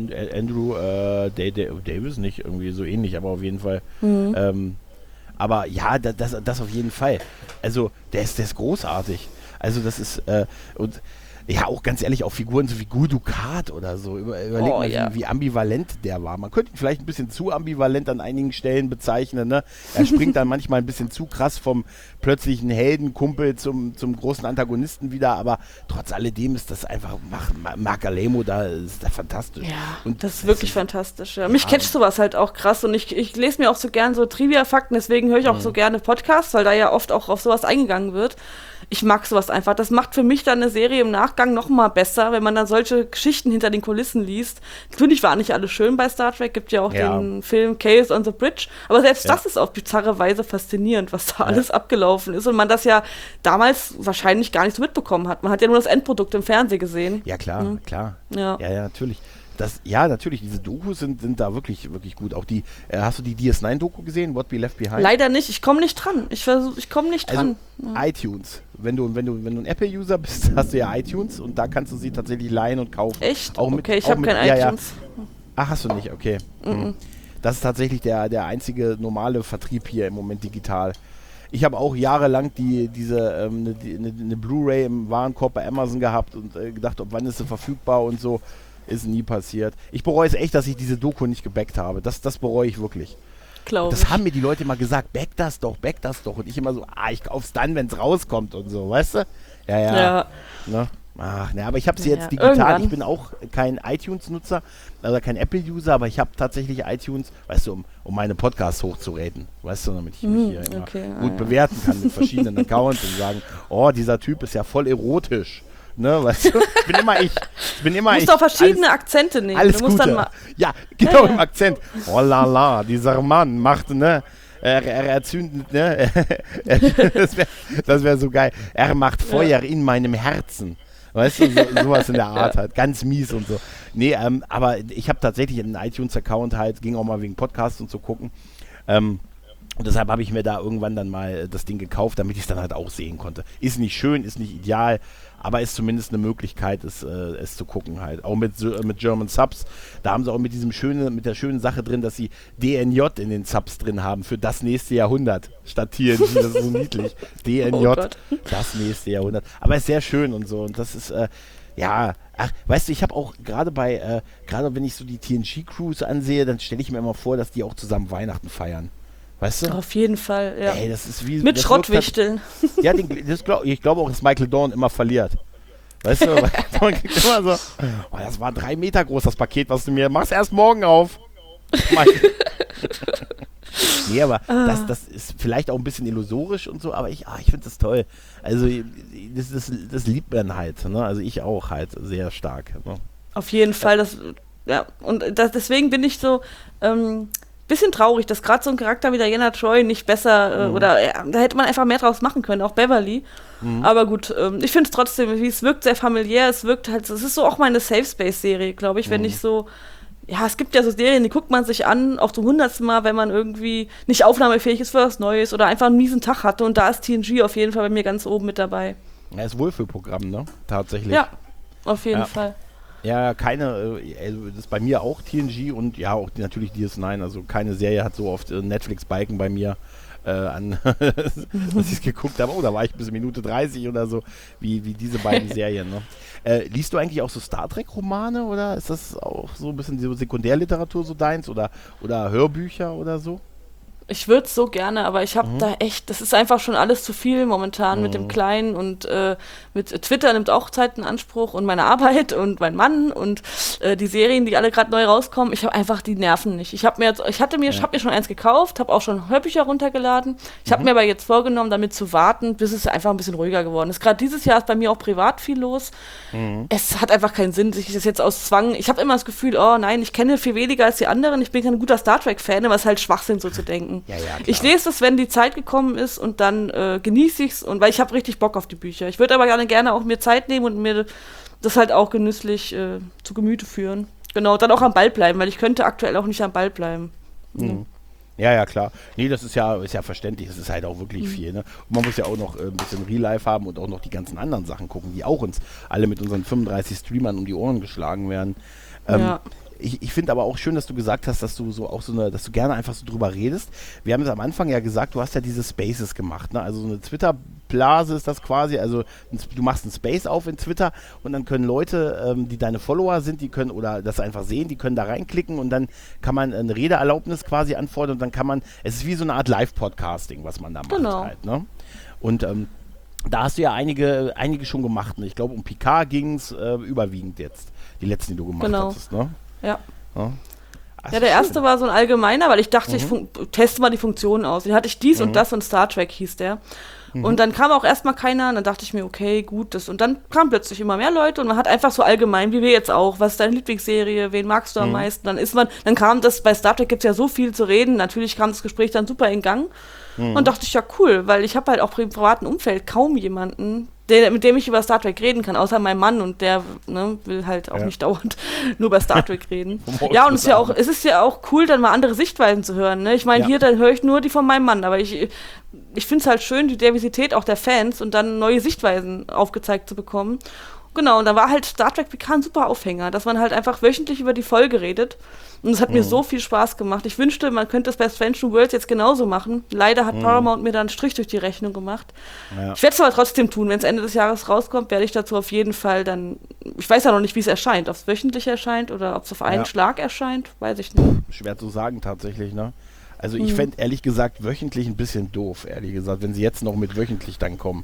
Davis nicht, irgendwie so ähnlich, aber auf jeden Fall. Aber ja, das auf jeden Fall. Also, der ist großartig. Also das ist, und Ja, auch ganz ehrlich, auch Figuren so wie Gul-Dukat oder so. Überleg mal, wie ambivalent der war. Man könnte ihn vielleicht ein bisschen zu ambivalent an einigen Stellen bezeichnen. Ne? Er springt dann manchmal ein bisschen zu krass vom plötzlichen Heldenkumpel zum großen Antagonisten wieder, aber trotz alledem ist das einfach, Marc Alemo da ist da fantastisch. Ja, und das ist wirklich fantastisch. Ja. Mich catcht sowas halt auch krass und ich lese mir auch so gern so Trivia-Fakten, deswegen höre ich auch so gerne Podcasts, weil da ja oft auch auf sowas eingegangen wird. Ich mag sowas einfach. Das macht für mich dann eine Serie im Nachgang noch mal besser, wenn man dann solche Geschichten hinter den Kulissen liest. Natürlich war nicht alles schön bei Star Trek, gibt ja auch den Film Chaos on the Bridge, aber selbst das ist auf bizarre Weise faszinierend, was da alles abgelaufen ist und man das ja damals wahrscheinlich gar nicht so mitbekommen hat. Man hat ja nur das Endprodukt im Fernsehen gesehen. Ja, klar, klar. Ja, natürlich. Natürlich, diese Dokus sind da wirklich, wirklich gut. Auch die, hast du die DS9-Doku gesehen, What We Left Behind? Leider nicht, ich komme nicht dran. Ich komme nicht dran. iTunes. Wenn du ein Apple-User bist, hast du ja iTunes und da kannst du sie tatsächlich leihen und kaufen. Echt? Auch okay, ich habe kein iTunes. Ach, hast du nicht, okay. Das ist tatsächlich der einzige normale Vertrieb hier im Moment digital. Ich habe auch jahrelang eine Blu-ray im Warenkorb bei Amazon gehabt und gedacht, wann ist sie verfügbar und so. Ist nie passiert. Ich bereue es echt, dass ich diese Doku nicht gebackt habe. Das bereue ich wirklich. Das haben mir die Leute immer gesagt, back das doch. Und ich immer so, ich kauf's dann, wenn es rauskommt und so, weißt du? Ja. Ne? Ach, ne, aber ich habe sie jetzt digital. Irgendwann. Ich bin auch kein iTunes-Nutzer, also kein Apple-User, aber ich habe tatsächlich iTunes, weißt du, um meine Podcasts hochzuraten, weißt du, damit ich mich hier immer gut bewerten kann mit verschiedenen Accounts und sagen, dieser Typ ist ja voll erotisch. Ne, weißt du? Ich bin immer ich. Du musst auch verschiedene Akzente nehmen. Alles Gute. Dann mal ja, genau im Akzent. Oh la la, dieser Mann macht, ne? Er zündet, ne? Das wär so geil. Er macht Feuer in meinem Herzen. Weißt du, sowas in der Art halt. Ganz mies und so. Nee, aber ich habe tatsächlich einen iTunes-Account halt, ging auch mal wegen Podcasts und so gucken. Und deshalb habe ich mir da irgendwann dann mal das Ding gekauft, damit ich es dann halt auch sehen konnte. Ist nicht schön, ist nicht ideal, aber ist zumindest eine Möglichkeit, es zu gucken halt. Auch mit German Subs. Da haben sie auch mit der schönen Sache drin, dass sie DNJ in den Subs drin haben für das nächste Jahrhundert. Statt TNG, das ist so niedlich. DNJ, das nächste Jahrhundert. Aber ist sehr schön und so. Und das ist, weißt du, ich habe auch gerade wenn ich so die TNG-Crews ansehe, dann stelle ich mir immer vor, dass die auch zusammen Weihnachten feiern. Weißt du? Auf jeden Fall, ja. Ey, das ist wie, mit Schrottwichteln. Ja, ich glaube auch, dass Michael Dorn immer verliert. Weißt du, man kriegt immer so, das war 3 Meter groß, das Paket, was du mir machst, erst morgen auf. Nee, aber das ist vielleicht auch ein bisschen illusorisch und so, aber ich finde das toll. Also, das liebt man halt, ne? Also ich auch halt sehr stark. Ne? Auf jeden Fall, deswegen bin ich so, bisschen traurig, dass gerade so ein Charakter wie Diana Troy nicht besser da hätte man einfach mehr draus machen können, auch Beverly. Aber gut, ich finde es trotzdem, es wirkt sehr familiär, es ist so auch meine Safe Space Serie, glaube ich, wenn ich so, es gibt ja so Serien, die guckt man sich an, auf zum 100. Mal, wenn man irgendwie nicht aufnahmefähig ist für was Neues oder einfach einen miesen Tag hatte und da ist TNG auf jeden Fall bei mir ganz oben mit dabei. Ja, ist Wohlfühlprogramm, ne? Tatsächlich. Ja, auf jeden Fall. Ja, das ist bei mir auch TNG und ja, auch natürlich DS9, also keine Serie hat so oft Netflix-Balken bei mir dass ich es geguckt habe, da war ich bis Minute 30 oder so, wie diese beiden Serien. Ne? Liest du eigentlich auch so Star Trek-Romane oder ist das auch so ein bisschen so Sekundärliteratur so deins oder Hörbücher oder so? Ich würde es so gerne, aber ich habe da echt, das ist einfach schon alles zu viel momentan mit dem Kleinen und mit Twitter nimmt auch Zeit in Anspruch und meine Arbeit und mein Mann und die Serien, die alle gerade neu rauskommen. Ich habe einfach die Nerven nicht. Ich habe mir schon eins gekauft, habe auch schon Hörbücher runtergeladen. Ich habe mir aber jetzt vorgenommen, damit zu warten, bis es einfach ein bisschen ruhiger geworden ist. Gerade dieses Jahr ist bei mir auch privat viel los. Es hat einfach keinen Sinn, sich das jetzt aus Zwang. Ich habe immer das Gefühl, oh nein, ich kenne viel weniger als die anderen. Ich bin kein guter Star Trek-Fan, aber es ist halt Schwachsinn, so zu denken. Ja, klar. Ich lese das, wenn die Zeit gekommen ist und dann genieße ich es, weil ich habe richtig Bock auf die Bücher. Ich würde aber gerne auch mir Zeit nehmen und mir das halt auch genüsslich zu Gemüte führen. Genau, dann auch am Ball bleiben, weil ich könnte aktuell auch nicht am Ball bleiben. Ja, klar. Nee, das ist ja verständlich. Das ist halt auch wirklich viel. Ne? Und man muss ja auch noch ein bisschen Real Life haben und auch noch die ganzen anderen Sachen gucken, die auch uns alle mit unseren 35 Streamern um die Ohren geschlagen werden. ich finde aber auch schön, dass du gesagt hast, dass du dass du gerne einfach so drüber redest. Wir haben es am Anfang ja gesagt, du hast ja diese Spaces gemacht, ne? Also so eine Twitter-Blase ist das quasi, also du machst einen Space auf in Twitter und dann können Leute, die deine Follower sind, die können oder das einfach sehen, die können da reinklicken und dann kann man eine Redeerlaubnis quasi anfordern und dann kann man, es ist wie so eine Art Live-Podcasting, was man da macht halt, ne? Und da hast du ja einige schon gemacht, ne? Ich glaube, um Picard ging es überwiegend jetzt, die letzten, die du gemacht hattest, ne? Ja. Ja, Ja, der erste war so ein allgemeiner, weil ich dachte, ich teste mal die Funktionen aus. Den hatte ich dies und das und Star Trek hieß der. Und dann kam auch erstmal keiner und dann dachte ich mir, okay, gut, das. Und dann kamen plötzlich immer mehr Leute und man hat einfach so allgemein, wie wir jetzt auch, was ist deine Lieblingsserie, wen magst du am meisten? Dann kam das, bei Star Trek gibt es ja so viel zu reden, natürlich kam das Gespräch dann super in Gang. Und dachte ich, ja cool, weil ich habe halt auch im privaten Umfeld kaum jemanden, mit dem ich über Star Trek reden kann, außer meinem Mann und der will halt auch nicht dauernd nur über Star Trek reden. Ja, und es ist ja auch cool, dann mal andere Sichtweisen zu hören. Ne? Ich meine, hier, dann höre ich nur die von meinem Mann, aber ich finde es halt schön, die Diversität auch der Fans und dann neue Sichtweisen aufgezeigt zu bekommen. Genau, und da war halt Star Trek Picard ein super Aufhänger, dass man halt einfach wöchentlich über die Folge redet. Und es hat mir so viel Spaß gemacht. Ich wünschte, man könnte das bei Strange New Worlds jetzt genauso machen. Leider hat Paramount mir da einen Strich durch die Rechnung gemacht. Ja. Ich werde es aber trotzdem tun. Wenn es Ende des Jahres rauskommt, werde ich dazu auf jeden Fall dann, ich weiß ja noch nicht, wie es erscheint, ob es wöchentlich erscheint oder ob es auf einen Schlag erscheint, weiß ich nicht. Schwer zu sagen tatsächlich, ne? Also ich fände ehrlich gesagt wöchentlich ein bisschen doof, ehrlich gesagt, wenn sie jetzt noch mit wöchentlich dann kommen.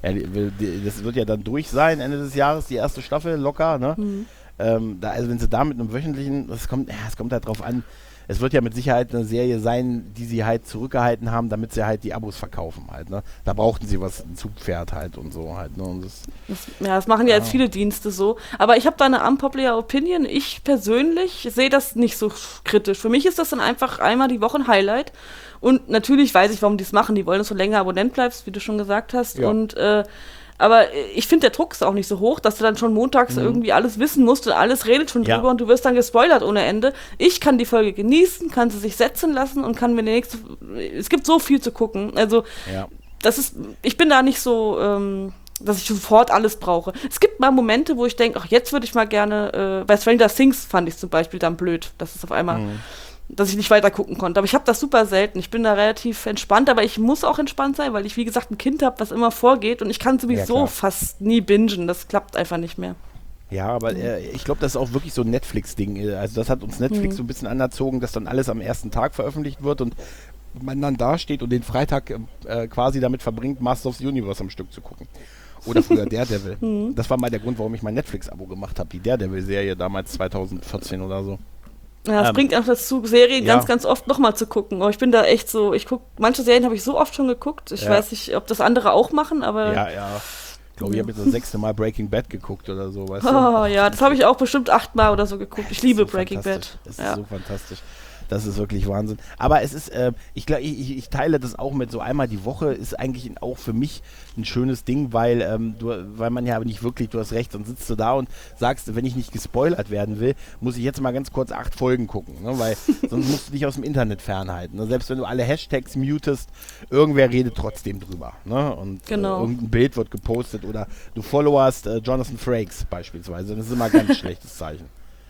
Das wird ja dann durch sein, Ende des Jahres, die erste Staffel, locker, ne? Also wenn sie da mit einem wöchentlichen, es kommt halt drauf an, es wird ja mit Sicherheit eine Serie sein, die sie halt zurückgehalten haben, damit sie halt die Abos verkaufen halt, ne? Da brauchten sie ein Zugpferd halt und so halt, ne? Und das machen ja jetzt viele Dienste so. Aber ich habe da eine unpopular Opinion. Ich persönlich sehe das nicht so kritisch. Für mich ist das dann einfach einmal die Woche ein Highlight. Und natürlich weiß ich, warum die es machen. Die wollen, dass du länger Abonnent bleibst, wie du schon gesagt hast. Ja. Und aber ich finde, der Druck ist auch nicht so hoch, dass du dann schon montags irgendwie alles wissen musst und alles redet schon drüber und du wirst dann gespoilert ohne Ende. Ich kann die Folge genießen, kann sie sich setzen lassen und kann mir die nächste. Es gibt so viel zu gucken. Also, ich bin da nicht so, dass ich sofort alles brauche. Es gibt mal Momente, wo ich denke, ach, jetzt würde ich mal gerne, bei Stranger Things fand ich zum Beispiel dann blöd, dass es auf einmal. Dass ich nicht weiter gucken konnte. Aber ich habe das super selten. Ich bin da relativ entspannt, aber ich muss auch entspannt sein, weil ich, wie gesagt, ein Kind habe, was immer vorgeht und ich kann sowieso fast nie bingen. Das klappt einfach nicht mehr. Ja, aber ich glaube, das ist auch wirklich so ein Netflix-Ding. Also das hat uns Netflix so ein bisschen anerzogen, dass dann alles am ersten Tag veröffentlicht wird und man dann da steht und den Freitag quasi damit verbringt, Masters of the Universe am Stück zu gucken. Oder früher Daredevil. Das war mal der Grund, warum ich mein Netflix-Abo gemacht habe. Die Daredevil-Serie damals 2014 oder so. Ja, es bringt auch dazu, Serien ganz oft nochmal zu gucken. Aber ich bin da echt so, manche Serien habe ich so oft schon geguckt. Ich weiß nicht, ob das andere auch machen, aber. Ja. Ich glaube, ich habe jetzt das 6. Mal Breaking Bad geguckt oder so, weißt du? Oh ja, das habe ich auch bestimmt 8 Mal oder so geguckt. Ich liebe Breaking Bad. Das ist so fantastisch. Das ist wirklich Wahnsinn. Aber es ist, ich teile das auch mit so einmal die Woche, ist eigentlich auch für mich ein schönes Ding, weil man ja nicht wirklich, du hast recht, dann sitzt du da und sagst, wenn ich nicht gespoilert werden will, muss ich jetzt mal ganz kurz 8 Folgen gucken, ne? Weil sonst musst du dich aus dem Internet fernhalten. Ne? Selbst wenn du alle Hashtags mutest, irgendwer redet trotzdem drüber. Ne? Und irgendein Bild wird gepostet oder du followest Jonathan Frakes beispielsweise. Das ist immer ein ganz schlechtes Zeichen.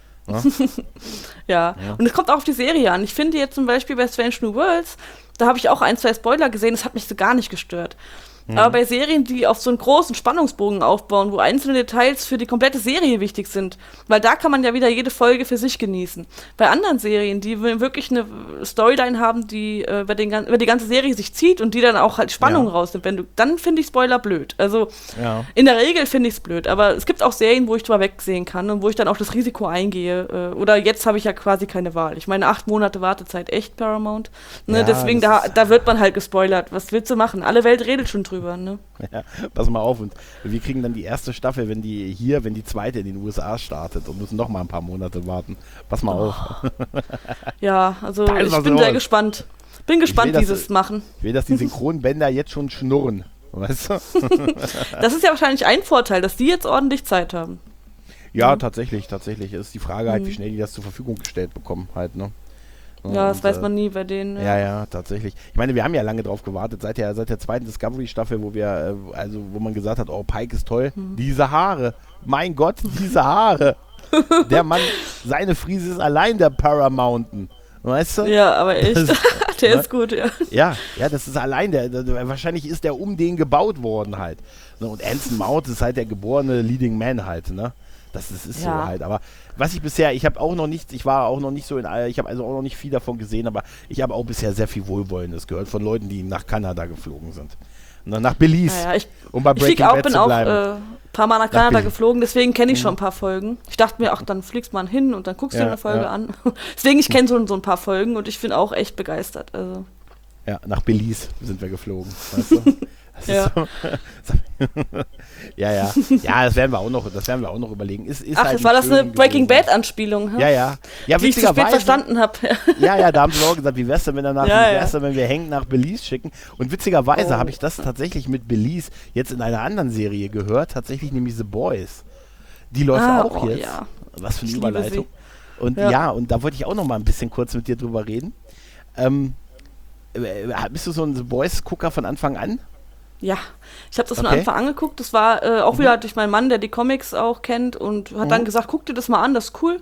Ja, und es kommt auch auf die Serie an. Ich finde jetzt zum Beispiel bei Strange New Worlds, da habe ich auch 1, 2 Spoiler gesehen, das hat mich so gar nicht gestört. Aber bei Serien, die auf so einen großen Spannungsbogen aufbauen, wo einzelne Details für die komplette Serie wichtig sind, weil da kann man ja wieder jede Folge für sich genießen. Bei anderen Serien, die wirklich eine Storyline haben, die über die ganze Serie sich zieht und die dann auch halt Spannung rausnimmt, dann finde ich Spoiler blöd. Also in der Regel finde ich es blöd, aber es gibt auch Serien, wo ich drüber wegsehen kann und wo ich dann auch das Risiko eingehe. Oder jetzt habe ich ja quasi keine Wahl. Ich meine, 8 Monate Wartezeit, echt Paramount. Ne? Ja, deswegen, da wird man halt gespoilert. Was willst du machen? Alle Welt redet schon drüber. Ne? Ja, pass mal auf, und wir kriegen dann die erste Staffel, wenn die zweite in den USA startet und müssen noch mal ein paar Monate warten. Pass mal auf. Ja, also ich bin sehr gespannt. Bin gespannt, wie sie es machen. Ich will, dass die Synchronbänder jetzt schon schnurren, weißt du? Das ist ja wahrscheinlich ein Vorteil, dass die jetzt ordentlich Zeit haben. Ja, tatsächlich. Ist die Frage halt, wie schnell die das zur Verfügung gestellt bekommen halt, ne? Ja, das weiß man nie bei denen. Ja, tatsächlich. Ich meine, wir haben ja lange drauf gewartet, seit der zweiten Discovery-Staffel, wo man gesagt hat, oh, Pike ist toll. Diese Haare, mein Gott, diese Haare. Der Mann, seine Frise ist allein der Paramountain. Weißt du? Ja, aber echt. Der ist gut, ja. Ja, das ist allein wahrscheinlich ist der um den gebaut worden halt. Ne? Und Anson Mount ist halt der geborene Leading Man halt, ne? Das ist so halt. Aber was ich bisher, ich habe also auch noch nicht viel davon gesehen, aber ich habe auch bisher sehr viel Wohlwollendes gehört von Leuten, die nach Kanada geflogen sind. Nach Belize, um bei Breaking Bad zu bleiben. Ich bin auch ein paar Mal nach Kanada geflogen, deswegen kenne ich schon ein paar Folgen. Ich dachte mir, dann fliegst man hin und dann guckst du dir eine Folge an. Deswegen, ich kenne so ein paar Folgen und ich bin auch echt begeistert. Also. Ja, nach Belize sind wir geflogen, weißt du? Ja. Ja, das werden wir auch noch überlegen. Ach, war das eine Breaking Bad Anspielung? Ja, wie ich es spät verstanden habe. Ja, da haben sie auch gesagt, wie wär's denn, wenn wir Hank nach Belize schicken? Und witzigerweise habe ich das tatsächlich mit Belize jetzt in einer anderen Serie gehört, tatsächlich nämlich The Boys. Die läuft auch jetzt. Ja. Was für eine Überleitung. Und und da wollte ich auch noch mal ein bisschen kurz mit dir drüber reden. Bist du so ein The Boys-Gucker von Anfang an? Ja, ich habe das von Anfang an geguckt. Das war auch wieder durch meinen Mann, der die Comics auch kennt und hat dann gesagt, guck dir das mal an, das ist cool.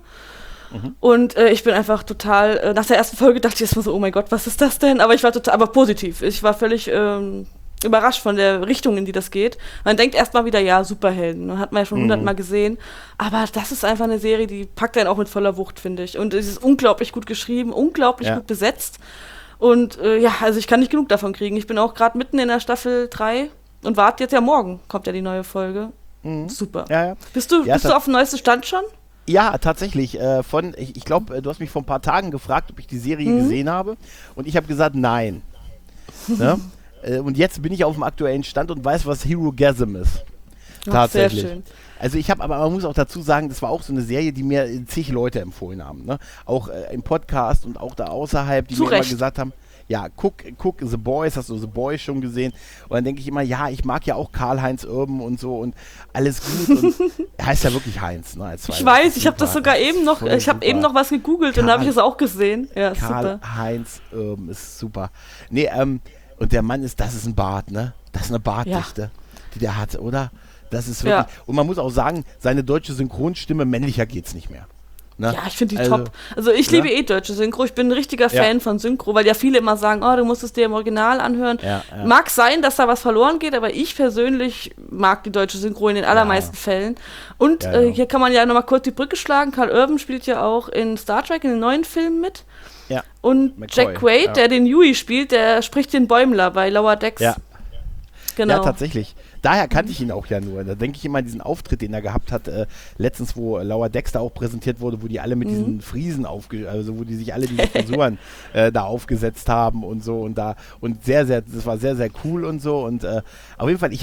Und ich bin einfach total, nach der ersten Folge dachte ich erstmal so, oh mein Gott, was ist das denn? Aber ich war aber positiv. Ich war völlig überrascht von der Richtung, in die das geht. Man denkt erstmal wieder, ja, Superhelden. Man hat man ja schon 100-mal gesehen. Aber das ist einfach eine Serie, die packt einen auch mit voller Wucht, finde ich. Und es ist unglaublich gut geschrieben, unglaublich gut besetzt. Und also ich kann nicht genug davon kriegen. Ich bin auch gerade mitten in der Staffel 3 und warte jetzt morgen kommt ja die neue Folge. Super. Ja. Bist du auf dem neuesten Stand schon? Ja, tatsächlich. Ich glaube, du hast mich vor ein paar Tagen gefragt, ob ich die Serie gesehen habe. Und ich habe gesagt, nein. Ne? Und jetzt bin ich auf dem aktuellen Stand und weiß, was Herogasm ist. Tatsächlich. Sehr schön. Also aber man muss auch dazu sagen, das war auch so eine Serie, die mir zig Leute empfohlen haben. Ne? Auch im Podcast und auch da außerhalb, die mir immer gesagt haben, ja, guck The Boys, hast du The Boys schon gesehen? Und dann denke ich immer, ja, ich mag ja auch Karl-Heinz Urban und so und alles gut. Und er heißt ja wirklich Heinz. Ne, ich weiß, ich habe das sogar eben noch, ich habe eben noch was gegoogelt und dann habe ich das auch gesehen. Ja, Karl-Heinz Urban ist super. Nee, und der Mann das ist ein Bart, ne? Das ist eine Bartdichte, die der hat, oder? Das ist wirklich, und man muss auch sagen, seine deutsche Synchronstimme, männlicher geht's nicht mehr. Ne? Ja, ich finde die top. Also ich liebe deutsche Synchro. Ich bin ein richtiger Fan von Synchro, weil ja viele immer sagen, du musst es dir im Original anhören. Mag sein, dass da was verloren geht, aber ich persönlich mag die deutsche Synchro in den allermeisten Fällen. Und hier kann man ja nochmal kurz die Brücke schlagen. Karl Urban spielt ja auch in Star Trek, in den neuen Filmen mit. Ja. Und McCoy, Jack Quaid, der den Huey spielt, der spricht den Bäumler bei Lower Decks. Ja. Genau. Ja, tatsächlich. Daher kannte ich ihn auch ja nur. Da denke ich immer an diesen Auftritt, den er gehabt hat, letztens, wo Lower Decks da auch präsentiert wurde, wo die alle mit diesen Friesen wo die sich alle diese Frisuren da aufgesetzt haben und so und das war sehr, sehr cool und so und auf jeden Fall,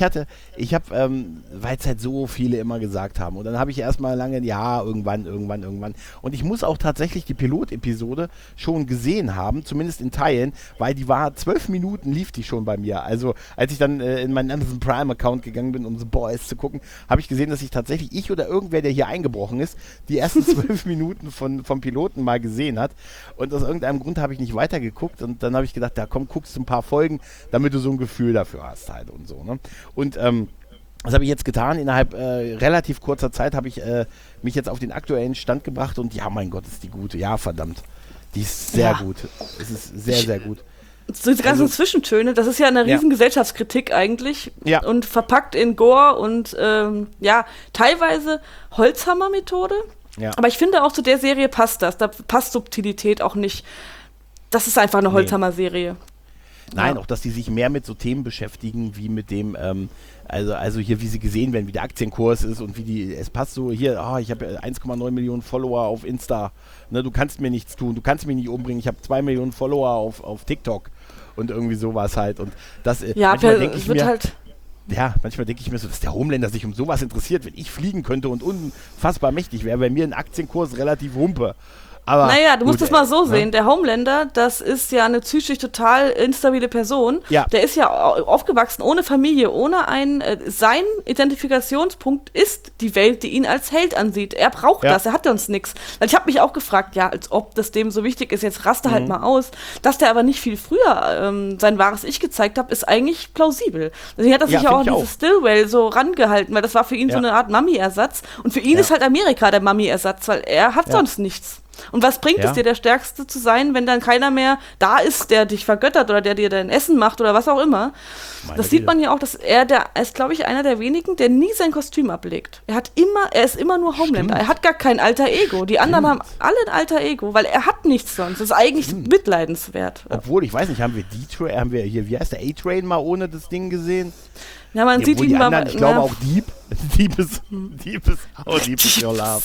weil es halt so viele immer gesagt haben und dann habe ich erstmal lange, irgendwann und ich muss auch tatsächlich die Pilotepisode schon gesehen haben, zumindest in Teilen, weil die war 12 Minuten lief die schon bei mir, also als ich dann in meinen Amazon Prime-Account gegangen bin, um The Boys zu gucken, habe ich gesehen, dass ich oder irgendwer, der hier eingebrochen ist, die ersten 12 Minuten vom Piloten mal gesehen hat und aus irgendeinem Grund habe ich nicht weitergeguckt und dann habe ich gedacht, guckst du ein paar Folgen, damit du so ein Gefühl dafür hast halt und so. Ne? Und das habe ich jetzt getan, innerhalb relativ kurzer Zeit habe ich mich jetzt auf den aktuellen Stand gebracht und ja, mein Gott, ist die gute, ja verdammt, die ist sehr gut, es ist sehr, sehr gut. Diese ganzen Zwischentöne, das ist ja eine riesen Gesellschaftskritik eigentlich und verpackt in Gore und teilweise Holzhammer-Methode. Ja. Aber ich finde auch zu der Serie passt das. Da passt Subtilität auch nicht. Das ist einfach eine Holzhammer-Serie. Nein, auch dass die sich mehr mit so Themen beschäftigen, wie mit dem, also hier, wie sie gesehen werden, wie der Aktienkurs ist und es passt so, hier, ich habe 1,9 Millionen Follower auf Insta, ne, du kannst mir nichts tun, du kannst mich nicht umbringen, ich habe 2 Millionen Follower auf TikTok und irgendwie sowas halt und das, manchmal denke ich mir, manchmal denke ich mir so, dass der Homelander sich um sowas interessiert, wenn ich fliegen könnte und unfassbar mächtig wäre, bei mir ein Aktienkurs relativ humpe. Aber naja, du musst gut, es mal so ne? sehen. Der Homelander, das ist ja eine psychisch total instabile Person. Ja. Der ist ja aufgewachsen ohne Familie, ohne sein Identifikationspunkt ist die Welt, die ihn als Held ansieht. Er braucht das, er hat sonst nichts. Weil ich habe mich auch gefragt, ja, als ob das dem so wichtig ist, jetzt raste halt mal aus. Dass der aber nicht viel früher sein wahres Ich gezeigt hat, ist eigentlich plausibel. Deswegen hat er sich ja auch an dieses Stillwell so rangehalten, weil das war für ihn so eine Art Mummy-Ersatz. Und für ihn ist halt Amerika der Mummy-Ersatz, weil er hat sonst nichts. Und was bringt es dir, der Stärkste zu sein, wenn dann keiner mehr da ist, der dich vergöttert oder der dir dein Essen macht oder was auch immer? Das sieht man ja auch, dass er ist, glaube ich, einer der wenigen, der nie sein Kostüm ablegt. Er ist immer nur Homelander. Er hat gar kein alter Ego. Die anderen haben alle ein alter Ego, weil er hat nichts sonst. Das ist eigentlich mitleidenswert. Obwohl, ich weiß nicht, haben wir hier, wie heißt der A-Train mal ohne das Ding gesehen? Ja, man sieht ihn mal. Ich glaube auch Dieb ist How Deep is Your Love.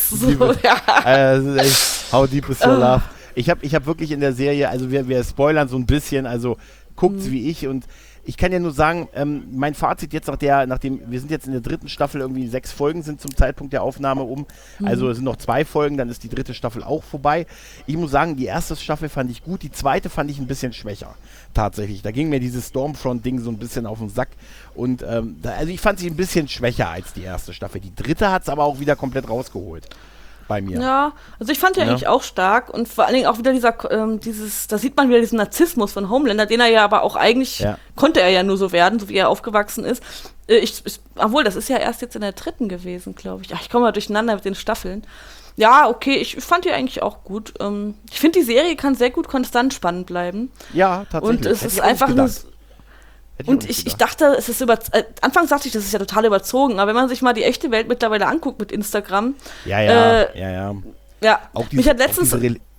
How Deep is Your Love. Ich hab wirklich in der Serie, also wir spoilern so ein bisschen, also guckt's wie ich, und ich kann ja nur sagen, mein Fazit jetzt nachdem wir sind jetzt in der 3. Staffel, irgendwie 6 Folgen sind zum Zeitpunkt der Aufnahme also es sind noch 2 Folgen, dann ist die 3. Staffel auch vorbei. Ich muss sagen, die 1. Staffel fand ich gut, die 2. fand ich ein bisschen schwächer, tatsächlich. Da ging mir dieses Stormfront-Ding so ein bisschen auf den Sack, und also ich fand sie ein bisschen schwächer als die 1. Staffel. Die 3. hat es aber auch wieder komplett rausgeholt. Bei mir. Ja, also ich fand ihn eigentlich auch stark, und vor allen Dingen auch wieder da sieht man wieder diesen Narzissmus von Homelander, den er ja aber auch eigentlich, konnte er ja nur so werden, so wie er aufgewachsen ist. Obwohl, das ist ja erst jetzt in der 3. gewesen, glaube ich. Ach, ich komme mal durcheinander mit den Staffeln. Ja, okay, ich fand die eigentlich auch gut. Ich finde, die Serie kann sehr gut konstant spannend bleiben. Ja, tatsächlich. Und es ist einfach nur... Und ich dachte, es ist anfangs dachte ich, das ist ja total überzogen, aber wenn man sich mal die echte Welt mittlerweile anguckt mit Instagram. Ja. Auch mich hat letztens.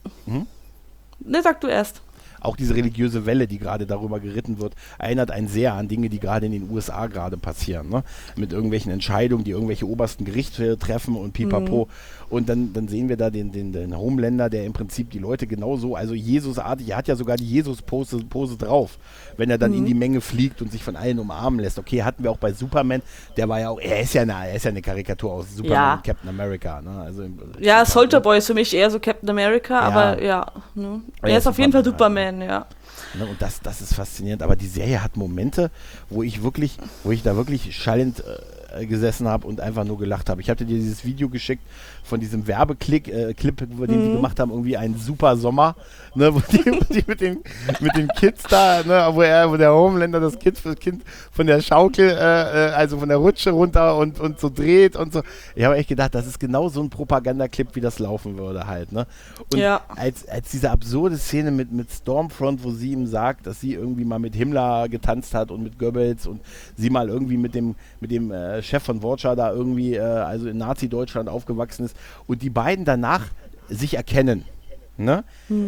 Ne, sag du erst. Auch diese religiöse Welle, die gerade darüber geritten wird, erinnert einen sehr an Dinge, die gerade in den USA gerade passieren. Ne? Mit irgendwelchen Entscheidungen, die irgendwelche obersten Gerichte treffen und pipapo. Und dann sehen wir da den Homelander, der im Prinzip die Leute genauso, also Jesusartig, er hat ja sogar die Jesus-Pose drauf, wenn er dann in die Menge fliegt und sich von allen umarmen lässt. Okay, hatten wir auch bei Superman, der war ja auch, er ist ja eine Karikatur aus Superman und Captain America. Ne? Also Soldier Boy ist für mich eher so Captain America, aber ne? Er ist auf jeden Fall Superman. Ja. Ne, und das ist faszinierend, aber die Serie hat Momente, wo ich da wirklich schallend gesessen habe und einfach nur gelacht habe. Ich hatte dir dieses Video geschickt von diesem Werbeclip, den die gemacht haben, irgendwie ein super Sommer, ne, wo die mit den Kids da, ne, wo der Homelander das Kind von der Schaukel, also von der Rutsche runter und so dreht und so. Ich habe echt gedacht, das ist genau so ein Propagandaclip, wie das laufen würde halt, ne. Und als diese absurde Szene mit Stormfront, wo sie ihm sagt, dass sie irgendwie mal mit Himmler getanzt hat und mit Goebbels und sie mal irgendwie mit dem Chef von Vorcha da irgendwie, also in Nazi-Deutschland aufgewachsen ist, und die beiden danach sich erkennen, ne?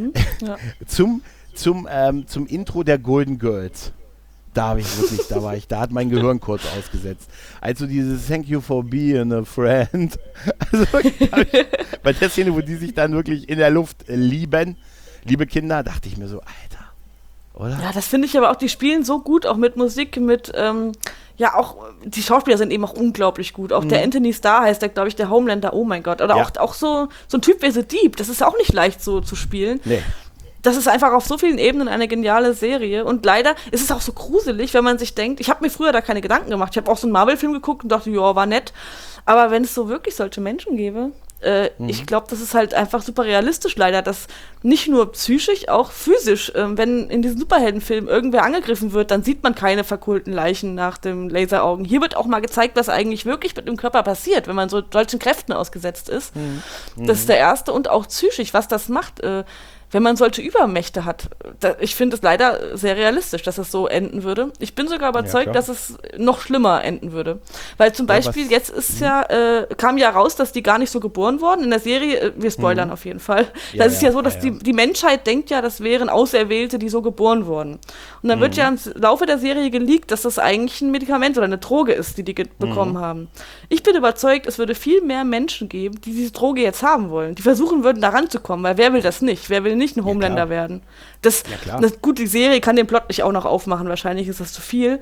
zum Intro der Golden Girls. Da hat mein Gehirn kurz ausgesetzt. Also dieses Thank you for being a friend. Also bei der Szene, wo die sich dann wirklich in der Luft lieben, liebe Kinder, dachte ich mir so, Alter, oder? Ja, das finde ich aber auch, die spielen so gut, auch mit Musik, auch die Schauspieler sind eben auch unglaublich gut. Auch der Anthony Starr heißt der, glaube ich, der Homelander, oh mein Gott. Oder auch so ein Typ wie The Deep, das ist auch nicht leicht so zu spielen. Nee. Das ist einfach auf so vielen Ebenen eine geniale Serie. Und leider ist es auch so gruselig, wenn man sich denkt, ich habe mir früher da keine Gedanken gemacht. Ich habe auch so einen Marvel-Film geguckt und dachte, ja, war nett. Aber wenn es so wirklich solche Menschen gäbe, ich glaube, das ist halt einfach super realistisch leider, dass nicht nur psychisch, auch physisch, wenn in diesen Superheldenfilmen irgendwer angegriffen wird, dann sieht man keine verkohlten Leichen nach dem Laseraugen. Hier wird auch mal gezeigt, was eigentlich wirklich mit dem Körper passiert, wenn man so solchen Kräften ausgesetzt ist. Das ist der erste, und auch psychisch, was das macht, wenn man solche Übermächte hat. Ich finde es leider sehr realistisch, dass es so enden würde. Ich bin sogar überzeugt, dass es noch schlimmer enden würde. Weil zum Beispiel, jetzt ist kam ja raus, dass die gar nicht so geboren wurden. In der Serie, wir spoilern auf jeden Fall. Das ist ja so, dass die Menschheit denkt ja, das wären Auserwählte, die so geboren wurden. Und dann wird ja im Laufe der Serie geleakt, dass das eigentlich ein Medikament oder eine Droge ist, die bekommen haben. Ich bin überzeugt, es würde viel mehr Menschen geben, die diese Droge jetzt haben wollen. Die versuchen würden, da ranzukommen, weil wer will das nicht? Wer will nicht ein Homelander werden? Gut, die Serie kann den Plot nicht auch noch aufmachen, wahrscheinlich ist das zu viel.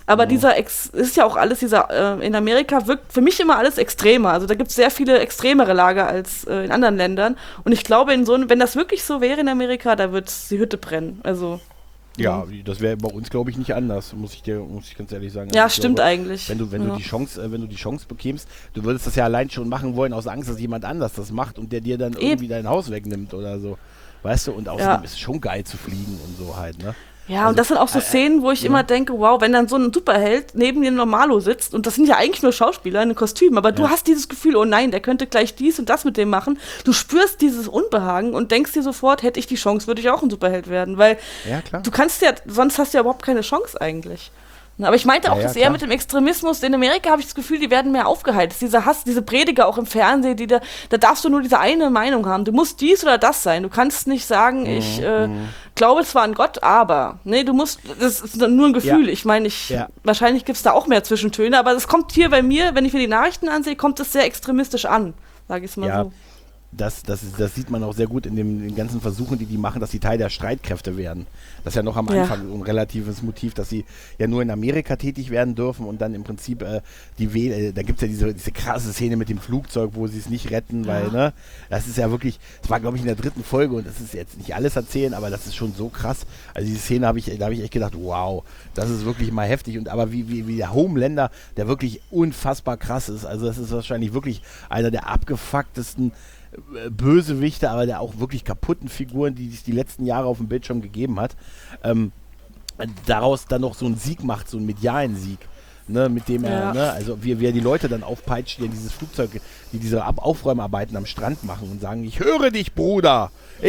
Aber ist ja auch alles in Amerika wirkt für mich immer alles extremer. Also da gibt es sehr viele extremere Lager als in anderen Ländern. Und ich glaube, wenn das wirklich so wäre in Amerika, da wird die Hütte brennen. Also ja, das wäre bei uns, glaube ich, nicht anders, muss ich ganz ehrlich sagen. Ja, also stimmt glaube, eigentlich. Wenn du die Chance bekämst, du würdest das ja allein schon machen wollen, aus Angst, dass jemand anders das macht und der dir dann irgendwie dein Haus wegnimmt oder so. Weißt du, und außerdem ist es schon geil zu fliegen und so halt, ne? Ja, also, und das sind auch so Szenen, wo ich immer denke, wow, wenn dann so ein Superheld neben dir Normalo sitzt, und das sind ja eigentlich nur Schauspieler in einem Kostüm, aber du hast dieses Gefühl, oh nein, der könnte gleich dies und das mit dem machen. Du spürst dieses Unbehagen und denkst dir sofort, hätte ich die Chance, würde ich auch ein Superheld werden, weil du kannst sonst hast du ja überhaupt keine Chance eigentlich. Aber ich meinte auch, dass eher mit dem Extremismus, in Amerika habe ich das Gefühl, die werden mehr aufgeheizt. Dieser Hass, diese Prediger auch im Fernsehen, da darfst du nur diese eine Meinung haben. Du musst dies oder das sein. Du kannst nicht sagen, ich glaube zwar an Gott, aber. Nee, das ist nur ein Gefühl. Ich meine, wahrscheinlich gibt es da auch mehr Zwischentöne, aber es kommt hier bei mir, wenn ich mir die Nachrichten ansehe, kommt es sehr extremistisch an, sage ich es mal so. Das sieht man auch sehr gut in den ganzen Versuchen, die machen, dass sie Teil der Streitkräfte werden. Das ist ja noch am Anfang ein relatives Motiv, dass sie ja nur in Amerika tätig werden dürfen und dann im Prinzip da gibt es ja diese krasse Szene mit dem Flugzeug, wo sie es nicht retten, weil, ne, das ist ja wirklich, das war, glaube ich, in der 3. Folge und das ist jetzt nicht alles erzählen, aber das ist schon so krass. Also diese Szene da habe ich echt gedacht, wow, das ist wirklich mal heftig. Aber wie der Homelander, der wirklich unfassbar krass ist, also das ist wahrscheinlich wirklich einer der abgefucktesten Bösewichte, aber der auch wirklich kaputten Figuren, die sich die letzten Jahre auf dem Bildschirm gegeben hat, daraus dann noch so einen Sieg macht, so einen medialen Sieg, ne, mit dem also wie er die Leute dann aufpeitscht, die in dieses Flugzeug, die diese Aufräumarbeiten am Strand machen und sagen, ich höre dich, Bruder,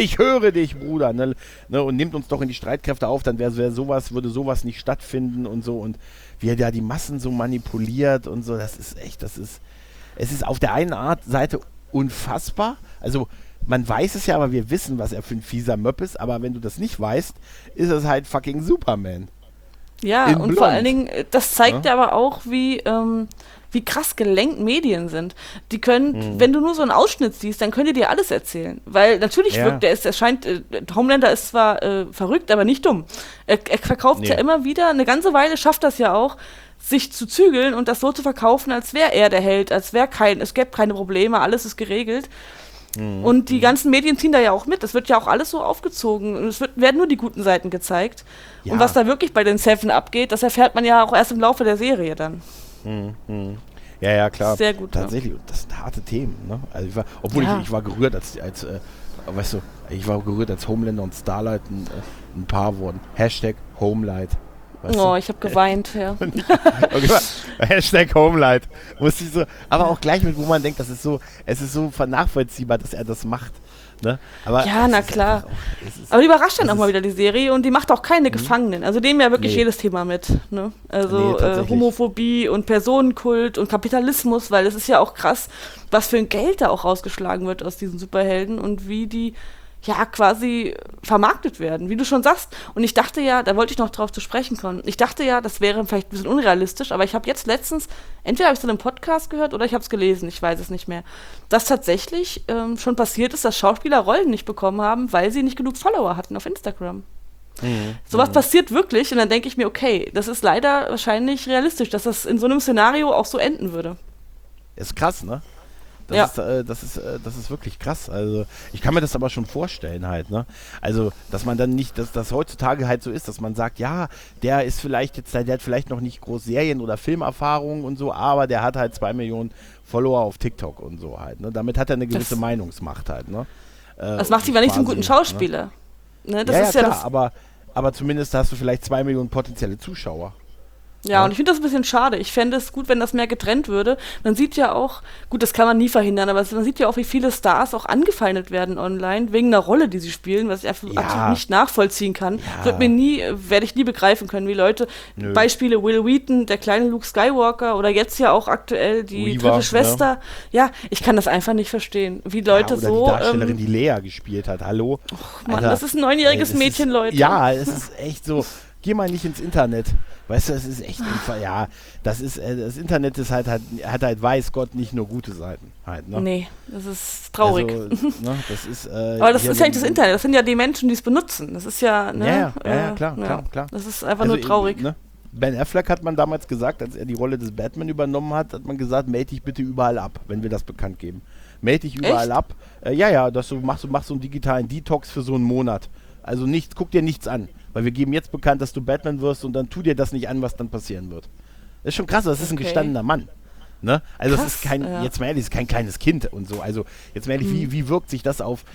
ne, und nimmt uns doch in die Streitkräfte auf, dann würde sowas nicht stattfinden und so, und wie er da die Massen so manipuliert und so, es ist auf der einen Seite unfassbar. Also man weiß es ja, aber wir wissen, was er für ein fieser Möpp ist, aber wenn du das nicht weißt, ist es halt fucking Superman. Ja, und blond. Vor allen Dingen, das zeigt ja aber auch, wie krass gelenkt Medien sind. Die können, wenn du nur so einen Ausschnitt siehst, dann können die dir alles erzählen. Weil natürlich Homelander ist zwar verrückt, aber nicht dumm. Er verkauft ja immer wieder, eine ganze Weile schafft das ja auch, sich zu zügeln und das so zu verkaufen, als wäre er der Held, es gäbe keine Probleme, alles ist geregelt. Und die ganzen Medien ziehen da ja auch mit. Es wird ja auch alles so aufgezogen und werden nur die guten Seiten gezeigt. Ja. Und was da wirklich bei den Seven abgeht, das erfährt man ja auch erst im Laufe der Serie dann. Ja, klar. Sehr gut. Tatsächlich, das sind harte Themen. Ne? Also ich war gerührt, ich war gerührt, als Homelander und Starlight ein Paar wurden. #Homelight. Weißt du? Ich habe geweint, ja. Okay, #Homelight. Musste ich so, aber auch gleich mit, wo man denkt, es ist so nachvollziehbar, dass er das macht. Ne? Aber ja, na klar. Aber die überrascht dann auch mal wieder die Serie und die macht auch keine Gefangenen. Also nehmen ja wirklich jedes Thema mit. Ne? Also Homophobie und Personenkult und Kapitalismus, weil es ist ja auch krass, was für ein Geld da auch rausgeschlagen wird aus diesen Superhelden und wie die quasi vermarktet werden, wie du schon sagst. Und ich dachte ja, da wollte ich noch drauf zu sprechen kommen, ich dachte ja, das wäre vielleicht ein bisschen unrealistisch, aber ich habe jetzt letztens, entweder habe ich es in einem Podcast gehört oder ich habe es gelesen, ich weiß es nicht mehr, dass tatsächlich schon passiert ist, dass Schauspieler Rollen nicht bekommen haben, weil sie nicht genug Follower hatten auf Instagram. Sowas passiert wirklich und dann denke ich mir, okay, das ist leider wahrscheinlich realistisch, dass das in so einem Szenario auch so enden würde. Ist krass, ne? Das ist wirklich krass. Also ich kann mir das aber schon vorstellen halt, ne? Also, dass man dann nicht, dass das heutzutage halt so ist, dass man sagt, ja, der hat vielleicht noch nicht groß Serien- oder Filmerfahrung und so, aber der hat halt 2 Millionen Follower auf TikTok und so halt, ne? Damit hat er eine gewisse Meinungsmacht halt, ne? Das macht ihn aber nicht zum guten Schauspieler. Ne? Das ist klar, aber zumindest hast du vielleicht 2 Millionen potenzielle Zuschauer. Ja, und ich finde das ein bisschen schade. Ich fände es gut, wenn das mehr getrennt würde. Man sieht ja auch, gut, das kann man nie verhindern, aber man sieht ja auch, wie viele Stars auch angefeindet werden online, wegen einer Rolle, die sie spielen, was ich absolut nicht nachvollziehen kann. Werde ich nie begreifen können, wie Leute, Beispiele Will Wheaton, der kleine Luke Skywalker, oder jetzt ja auch aktuell die dritte Schwester. Ja, ich kann das einfach nicht verstehen, wie Leute oder die Darstellerin, die Lea gespielt hat, hallo? Mann, das ist ein 9-jähriges Mädchen, Leute. Ja, es ist echt so, geh mal nicht ins Internet. Weißt du, das ist echt das Internet hat halt, weiß Gott, nicht nur gute Seiten halt, ne? Nee, das ist traurig. Also, ne, das ist, aber das ist ja nicht das Internet, das sind ja die Menschen, die es benutzen. Das ist ja, ne? Ja, klar. Das ist einfach nur traurig. Ben Affleck hat man damals gesagt, als er die Rolle des Batman übernommen hat man gesagt, melde dich bitte überall ab, wenn wir das bekannt geben. Melde dich überall ab. Dass du machst so einen digitalen Detox für so einen Monat. Also guck dir nichts an. Weil wir geben jetzt bekannt, dass du Batman wirst und dann tu dir das nicht an, was dann passieren wird. Das ist schon krass, das ist ein gestandener Mann. Ne? Also krass, das ist jetzt mal ehrlich, das ist kein kleines Kind und so. Also jetzt mal ehrlich, wie wirkt sich das auf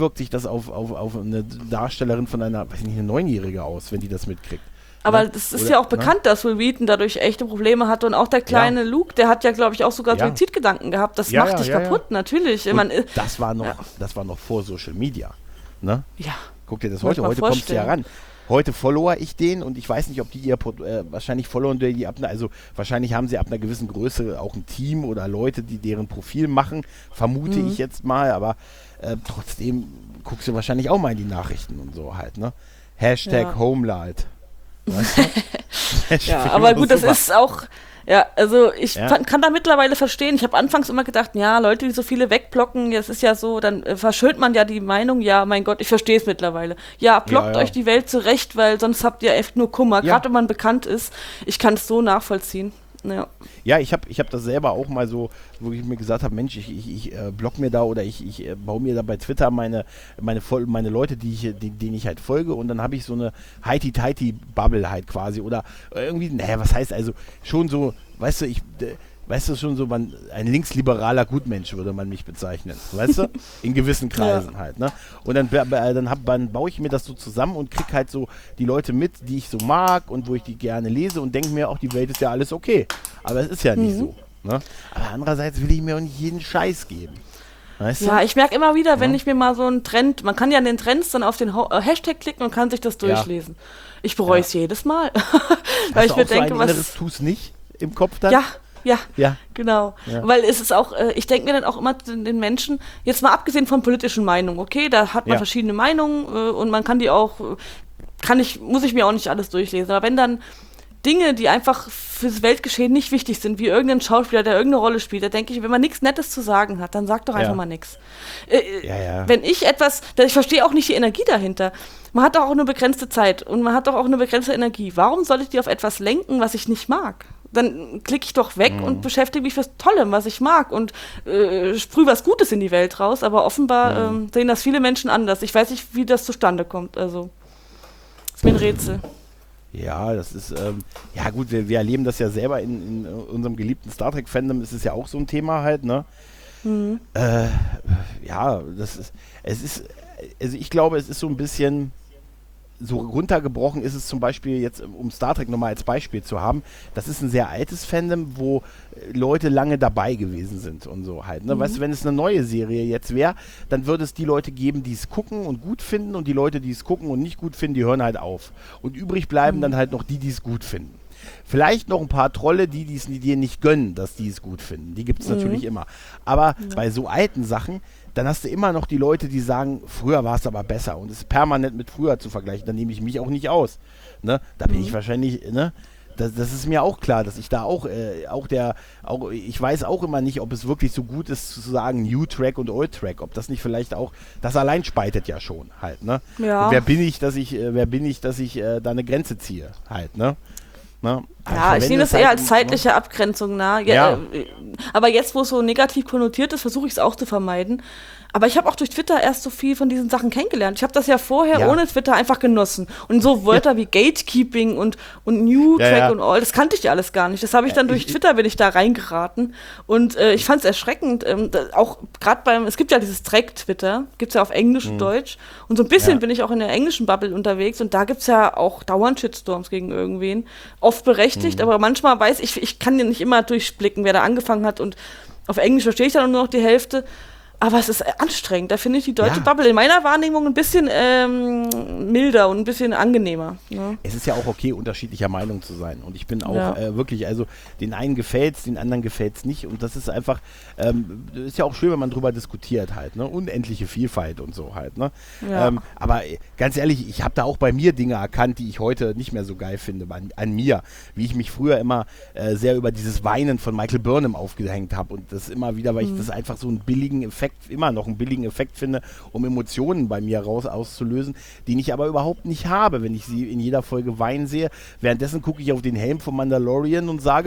eine Darstellerin von einer, weiß nicht, eine 9-Jährige aus, wenn die das mitkriegt? Aber das ist ja auch bekannt, dass Will Wheaton dadurch echte Probleme hatte und auch der kleine Luke, der hat ja, glaube ich, auch sogar Suizidgedanken gehabt. Das macht dich kaputt, natürlich. Das war noch vor Social Media. Ne? Ja. Guck dir das heute kommst du ja ran. Heute follower ich den und ich weiß nicht, ob die wahrscheinlich followen die also wahrscheinlich haben sie ab einer gewissen Größe auch ein Team oder Leute, die deren Profil machen, vermute ich jetzt mal, aber trotzdem guckst du wahrscheinlich auch mal in die Nachrichten und so halt, ne? #Homelight. Weißt du? Ja, aber gut, das ist auch, also ich kann da mittlerweile verstehen. Ich habe anfangs immer gedacht, ja, Leute, die so viele wegblocken, das ist ja so, dann verschönt man ja die Meinung, ja, mein Gott, ich verstehe es mittlerweile. Ja, blockt euch die Welt zurecht, weil sonst habt ihr echt nur Kummer, gerade wenn man bekannt ist. Ich kann es so nachvollziehen. Ja, ich hab das selber auch mal so, wo ich mir gesagt habe, Mensch, ich block mir da oder ich baue mir da bei Twitter meine Leute, denen ich halt folge und dann habe ich so eine Heiti-Teiti-Bubble halt quasi oder irgendwie, was heißt also schon so, weißt du, schon so, ein linksliberaler Gutmensch würde man mich bezeichnen, weißt du? In gewissen Kreisen halt, ne? Und dann baue ich mir das so zusammen und krieg halt so die Leute mit, die ich so mag und wo ich die gerne lese und denke mir auch, die Welt ist ja alles okay. Aber es ist ja nicht so, ne? Aber andererseits will ich mir auch nicht jeden Scheiß geben. Weißt du? Ja, ich merke immer wieder, wenn ich mir mal so einen Trend, man kann ja an den Trends dann auf den Hashtag klicken und kann sich das durchlesen. Ich bereue es jedes Mal. Weil ich mir denke, was... Tu's nicht im Kopf dann? Ja, genau. Ja. Weil es ist auch, ich denke mir dann auch immer den Menschen, jetzt mal abgesehen von politischen Meinungen, okay, da hat man verschiedene Meinungen und man kann die auch, muss ich mir auch nicht alles durchlesen, aber wenn dann Dinge, die einfach fürs Weltgeschehen nicht wichtig sind, wie irgendein Schauspieler, der irgendeine Rolle spielt, da denke ich, wenn man nichts Nettes zu sagen hat, dann sagt doch einfach mal nichts. Wenn ich ich verstehe auch nicht die Energie dahinter. Man hat doch auch eine begrenzte Zeit und man hat doch auch eine begrenzte Energie. Warum soll ich die auf etwas lenken, was ich nicht mag? Dann klicke ich doch weg und beschäftige mich fürs Tolle, was ich mag und sprühe was Gutes in die Welt raus, aber offenbar sehen das viele Menschen anders. Ich weiß nicht, wie das zustande kommt, also ist mir ein Rätsel. Ja, das ist, gut, wir erleben das ja selber in unserem geliebten Star Trek-Fandom, ist es ja auch so ein Thema halt, ne? Ich glaube, es ist so ein bisschen, so runtergebrochen ist es zum Beispiel jetzt, um Star Trek nochmal als Beispiel zu haben, das ist ein sehr altes Fandom, wo Leute lange dabei gewesen sind und so halt. Ne? Weißt du, wenn es eine neue Serie jetzt wäre, dann würde es die Leute geben, die es gucken und gut finden und die Leute, die es gucken und nicht gut finden, die hören halt auf. Und übrig bleiben dann halt noch die es gut finden. Vielleicht noch ein paar Trolle, die dir nicht gönnen, dass die es gut finden. Die gibt es natürlich immer. Aber bei so alten Sachen, dann hast du immer noch die Leute, die sagen, früher war es aber besser und es ist permanent mit früher zu vergleichen, dann nehme ich mich auch nicht aus. Ne? Da bin ich wahrscheinlich, ne? Das ist mir auch klar, dass ich da ich weiß auch immer nicht, ob es wirklich so gut ist zu sagen New Track und Old Track, ob das nicht vielleicht auch, das allein spaltet ja schon halt, ne? Ja. Und wer bin ich, dass ich da eine Grenze ziehe halt, ne? Ne? Ja, ich nehme das eher als zeitliche Abgrenzung nah. Aber jetzt, wo es so negativ konnotiert ist, versuche ich es auch zu vermeiden. Aber ich habe auch durch Twitter erst so viel von diesen Sachen kennengelernt. Ich habe das ja vorher ohne Twitter einfach genossen. Und so Wörter wie Gatekeeping und New Track und all, das kannte ich ja alles gar nicht. Das habe ich dann durch Twitter, bin ich da reingeraten. Und ich fand es erschreckend. Auch gerade es gibt ja dieses Track-Twitter, gibt es ja auf Englisch und Deutsch. Und so ein bisschen bin ich auch in der englischen Bubble unterwegs. Und da gibt es ja auch dauernd Shitstorms gegen irgendwen. Oft berechtigt, aber manchmal weiß ich kann ja nicht immer durchblicken, wer da angefangen hat. Und auf Englisch verstehe ich dann nur noch die Hälfte. Aber es ist anstrengend. Da finde ich die deutsche Bubble in meiner Wahrnehmung ein bisschen milder und ein bisschen angenehmer. Ne? Es ist ja auch okay, unterschiedlicher Meinung zu sein. Und ich bin auch wirklich, also den einen gefällt's, den anderen gefällt's nicht. Und das ist einfach, ist ja auch schön, wenn man drüber diskutiert halt. Ne? Unendliche Vielfalt und so halt. Ne? Ja. Aber ganz ehrlich, ich habe da auch bei mir Dinge erkannt, die ich heute nicht mehr so geil finde an mir. Wie ich mich früher immer sehr über dieses Weinen von Michael Burnham aufgehängt habe. Und das immer wieder, weil ich das einfach so einen billigen Effekt immer noch einen billigen Effekt finde, um Emotionen bei mir auszulösen, den ich aber überhaupt nicht habe, wenn ich sie in jeder Folge weinen sehe. Währenddessen gucke ich auf den Helm von Mandalorian und sage,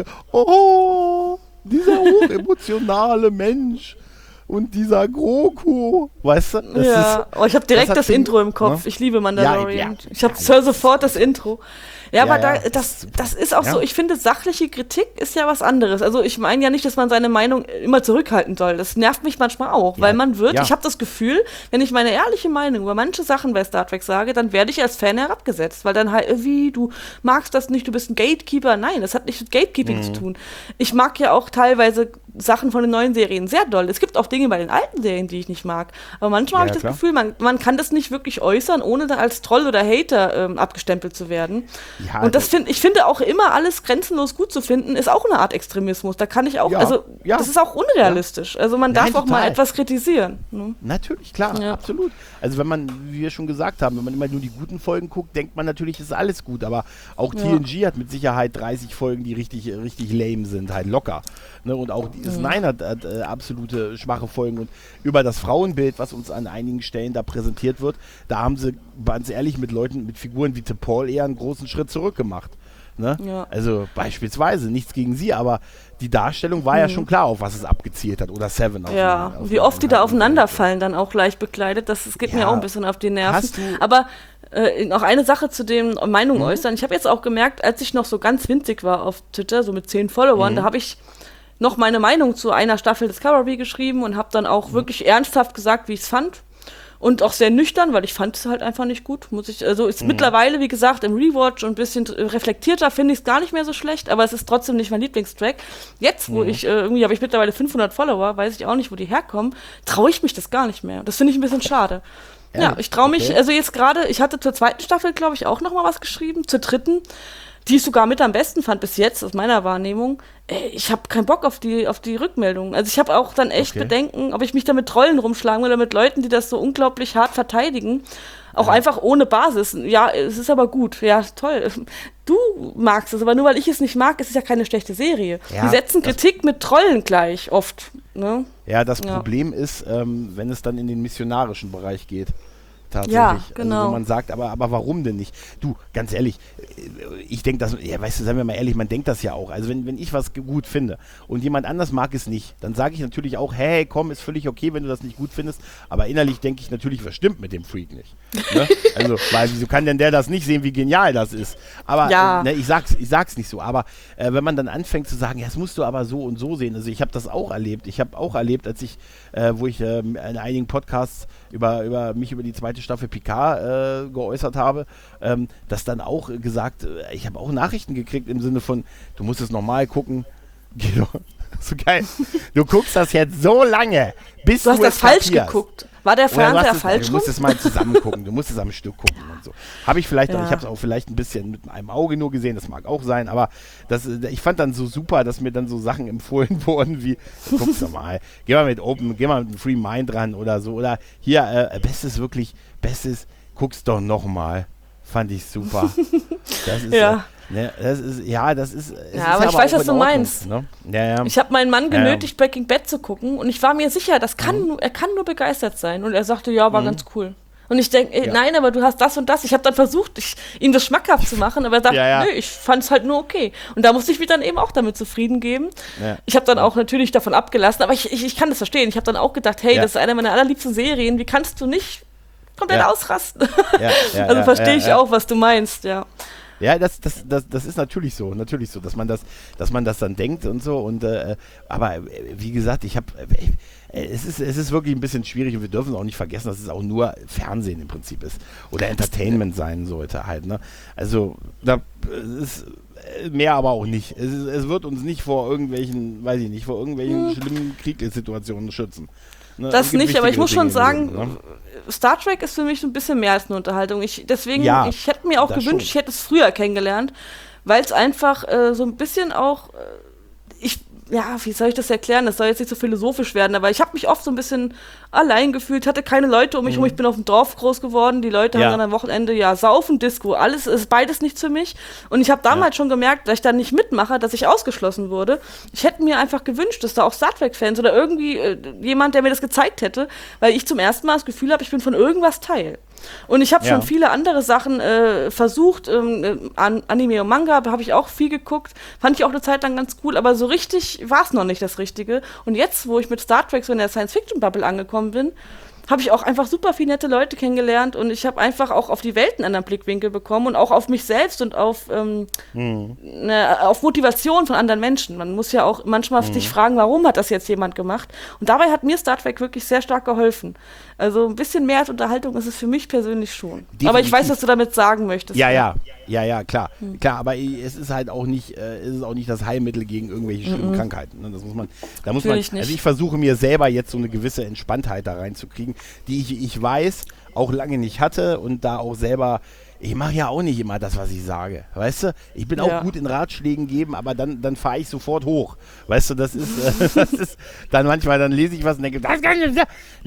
oh, dieser hochemotionale Mensch. Und dieser Grogu, weißt du? Ich habe direkt das Intro im Kopf. Ne? Ich liebe Mandalorian. Ich höre sofort das Intro. Ja, aber das ist auch so, ich finde, sachliche Kritik ist ja was anderes. Also ich meine ja nicht, dass man seine Meinung immer zurückhalten soll. Das nervt mich manchmal auch, weil man ich habe das Gefühl, wenn ich meine ehrliche Meinung über manche Sachen bei Star Trek sage, dann werde ich als Fan herabgesetzt, weil dann halt, wie, du magst das nicht, du bist ein Gatekeeper. Nein, das hat nichts mit Gatekeeping zu tun. Ich mag ja auch teilweise Sachen von den neuen Serien sehr doll. Es gibt auch Dinge bei den alten Serien, die ich nicht mag. Aber manchmal habe ich das Gefühl, man kann das nicht wirklich äußern, ohne dann als Troll oder Hater abgestempelt zu werden. Ja, und ich finde auch immer alles grenzenlos gut zu finden, ist auch eine Art Extremismus. Da kann ich auch, das ist auch unrealistisch. Also man darf auch mal etwas kritisieren. Ne? Natürlich, klar, absolut. Also wenn man, wie wir schon gesagt haben, wenn man immer nur die guten Folgen guckt, denkt man natürlich, ist alles gut. Aber auch TNG hat mit Sicherheit 30 Folgen, die richtig lame sind, halt locker. Ne? Und auch DS9 hat absolute schwache Folgen. Und über das Frauenbild, was uns an einigen Stellen da präsentiert wird, da haben sie, ganz ehrlich, mit Figuren wie T'Pol eher einen großen Schritt zurück gemacht. Ne? Ja. Also beispielsweise, nichts gegen sie, aber die Darstellung war ja schon klar, auf was es abgezielt hat. Oder Seven. Wie oft die da aufeinanderfallen, dann auch leicht bekleidet, das geht mir auch ein bisschen auf die Nerven. Aber noch eine Sache zu den Meinungen äußern. Ich habe jetzt auch gemerkt, als ich noch so ganz winzig war auf Twitter, so mit 10 Followern, da habe ich noch meine Meinung zu einer Staffel Discovery geschrieben und habe dann auch wirklich ernsthaft gesagt, wie ich es fand. Und auch sehr nüchtern, weil ich fand es halt einfach nicht gut. Mittlerweile, wie gesagt, im Rewatch und ein bisschen reflektierter finde ich es gar nicht mehr so schlecht, aber es ist trotzdem nicht mein Lieblingstrack. Jetzt, wo irgendwie habe ich mittlerweile 500 Follower, weiß ich auch nicht, wo die herkommen, traue ich mich das gar nicht mehr. Das finde ich ein bisschen schade. Ja, ich traue mich, also jetzt gerade, ich hatte zur 2. Staffel, glaube ich, auch noch mal was geschrieben, zur 3., die ich sogar mit am besten fand bis jetzt, aus meiner Wahrnehmung. Ich habe keinen Bock auf die Rückmeldungen. Also ich habe auch dann echt Bedenken, ob ich mich da mit Trollen rumschlagen will oder mit Leuten, die das so unglaublich hart verteidigen. Auch einfach ohne Basis. Ja, es ist aber gut. Ja, toll. Du magst es, aber nur weil ich es nicht mag, ist es ja keine schlechte Serie. Ja, die setzen Kritik mit Trollen gleich, oft. Ne? Ja, das Problem ist, wenn es dann in den missionarischen Bereich geht. Tatsächlich. Ja, genau. Also, wo man sagt, aber warum denn nicht? Du, ganz ehrlich, ich denke das, weißt du, seien wir mal ehrlich, man denkt das ja auch. Also wenn ich was gut finde und jemand anders mag es nicht, dann sage ich natürlich auch, hey, komm, ist völlig okay, wenn du das nicht gut findest, aber innerlich denke ich natürlich, was stimmt mit dem Freak nicht? Ne? Also, weil wieso kann denn der das nicht sehen, wie genial das ist? Aber ich sag's nicht so, aber wenn man dann anfängt zu sagen, ja, das musst du aber so und so sehen, also ich habe das auch erlebt. Ich habe auch erlebt, als ich, wo ich in einigen Podcasts über die 2. Staffel Picard geäußert habe, dass dann auch gesagt, ich habe auch Nachrichten gekriegt im Sinne von, du musst es nochmal gucken. So geil. Du guckst das jetzt so lange, bis du hast das falsch geguckt. War der Fernseher falsch rum? Du musst es mal zusammen gucken, du musst es am Stück gucken und so. Habe ich vielleicht, ich habe es auch vielleicht ein bisschen mit einem Auge nur gesehen, das mag auch sein, aber ich fand dann so super, dass mir dann so Sachen empfohlen wurden wie, guck's doch mal, geh mal mit einem Free Mind ran oder so, oder hier, Bestes, guck's doch nochmal. Fand ich super. Das ist das ist aber ich weiß, was du meinst. Ne? Ja. Ich habe meinen Mann genötigt, Breaking Bad zu gucken und ich war mir sicher, er kann nur begeistert sein. Und er sagte, ja, war ganz cool. Und ich denke, nein, aber du hast das und das. Ich habe dann versucht, ihm das schmackhaft zu machen, aber er sagt, nö, ich fand es halt nur okay. Und da musste ich mich dann eben auch damit zufrieden geben. Ja. Ich habe dann auch natürlich davon abgelassen, aber ich kann das verstehen. Ich habe dann auch gedacht, hey, das ist eine meiner allerliebsten Serien, wie kannst du nicht komplett ausrasten? Also verstehe ich auch, was du meinst, Ja, das ist natürlich so, dass man das dann denkt und so. Und aber wie gesagt, es ist wirklich ein bisschen schwierig und wir dürfen auch nicht vergessen, dass es auch nur Fernsehen im Prinzip ist oder Entertainment sein sollte halt. Ne? Also es ist mehr aber auch nicht. Es wird uns nicht vor irgendwelchen, schlimmen Kriegssituationen schützen. Ne? Das nicht, aber ich muss schon sagen, Star Trek ist für mich so ein bisschen mehr als eine Unterhaltung. Ich hätte mir auch gewünscht, ich hätte es früher kennengelernt, weil es einfach so ein bisschen auch, wie soll ich das erklären? Das soll jetzt nicht so philosophisch werden, aber ich habe mich oft so ein bisschen allein gefühlt, hatte keine Leute um mich herum. Ich bin auf dem Dorf groß geworden, die Leute haben dann am Wochenende saufen, Disco, alles ist beides nicht für mich. Und ich habe damals schon gemerkt, dass ich da nicht mitmache, dass ich ausgeschlossen wurde. Ich hätte mir einfach gewünscht, dass da auch Star Trek-Fans oder irgendwie jemand, der mir das gezeigt hätte, weil ich zum ersten Mal das Gefühl habe, ich bin von irgendwas Teil. Und ich habe schon viele andere Sachen versucht, Anime und Manga habe ich auch viel geguckt, fand ich auch eine Zeit lang ganz cool, aber so richtig war es noch nicht das Richtige. Und jetzt, wo ich mit Star Trek so in der Science-Fiction-Bubble angekommen bin, habe ich auch einfach super viele nette Leute kennengelernt und ich habe einfach auch auf die Welt einen anderen Blickwinkel bekommen und auch auf mich selbst und auf Motivation von anderen Menschen. Man muss ja auch manchmal sich fragen, warum hat das jetzt jemand gemacht? Und dabei hat mir Star Trek wirklich sehr stark geholfen. Also ein bisschen mehr als Unterhaltung ist es für mich persönlich schon. Definitiv. Aber ich weiß, was du damit sagen möchtest. Ja, klar. Klar, aber es ist halt auch nicht, das Heilmittel gegen irgendwelche schlimmen Krankheiten. Da muss man, also ich versuche mir selber jetzt so eine gewisse Entspanntheit da reinzukriegen, die ich weiß, auch lange nicht hatte und da auch selber, ich mache ja auch nicht immer das, was ich sage, weißt du? Ich bin auch gut in Ratschlägen geben, aber dann fahre ich sofort hoch, weißt du? Das ist dann manchmal, dann lese ich was und denke, das kann ich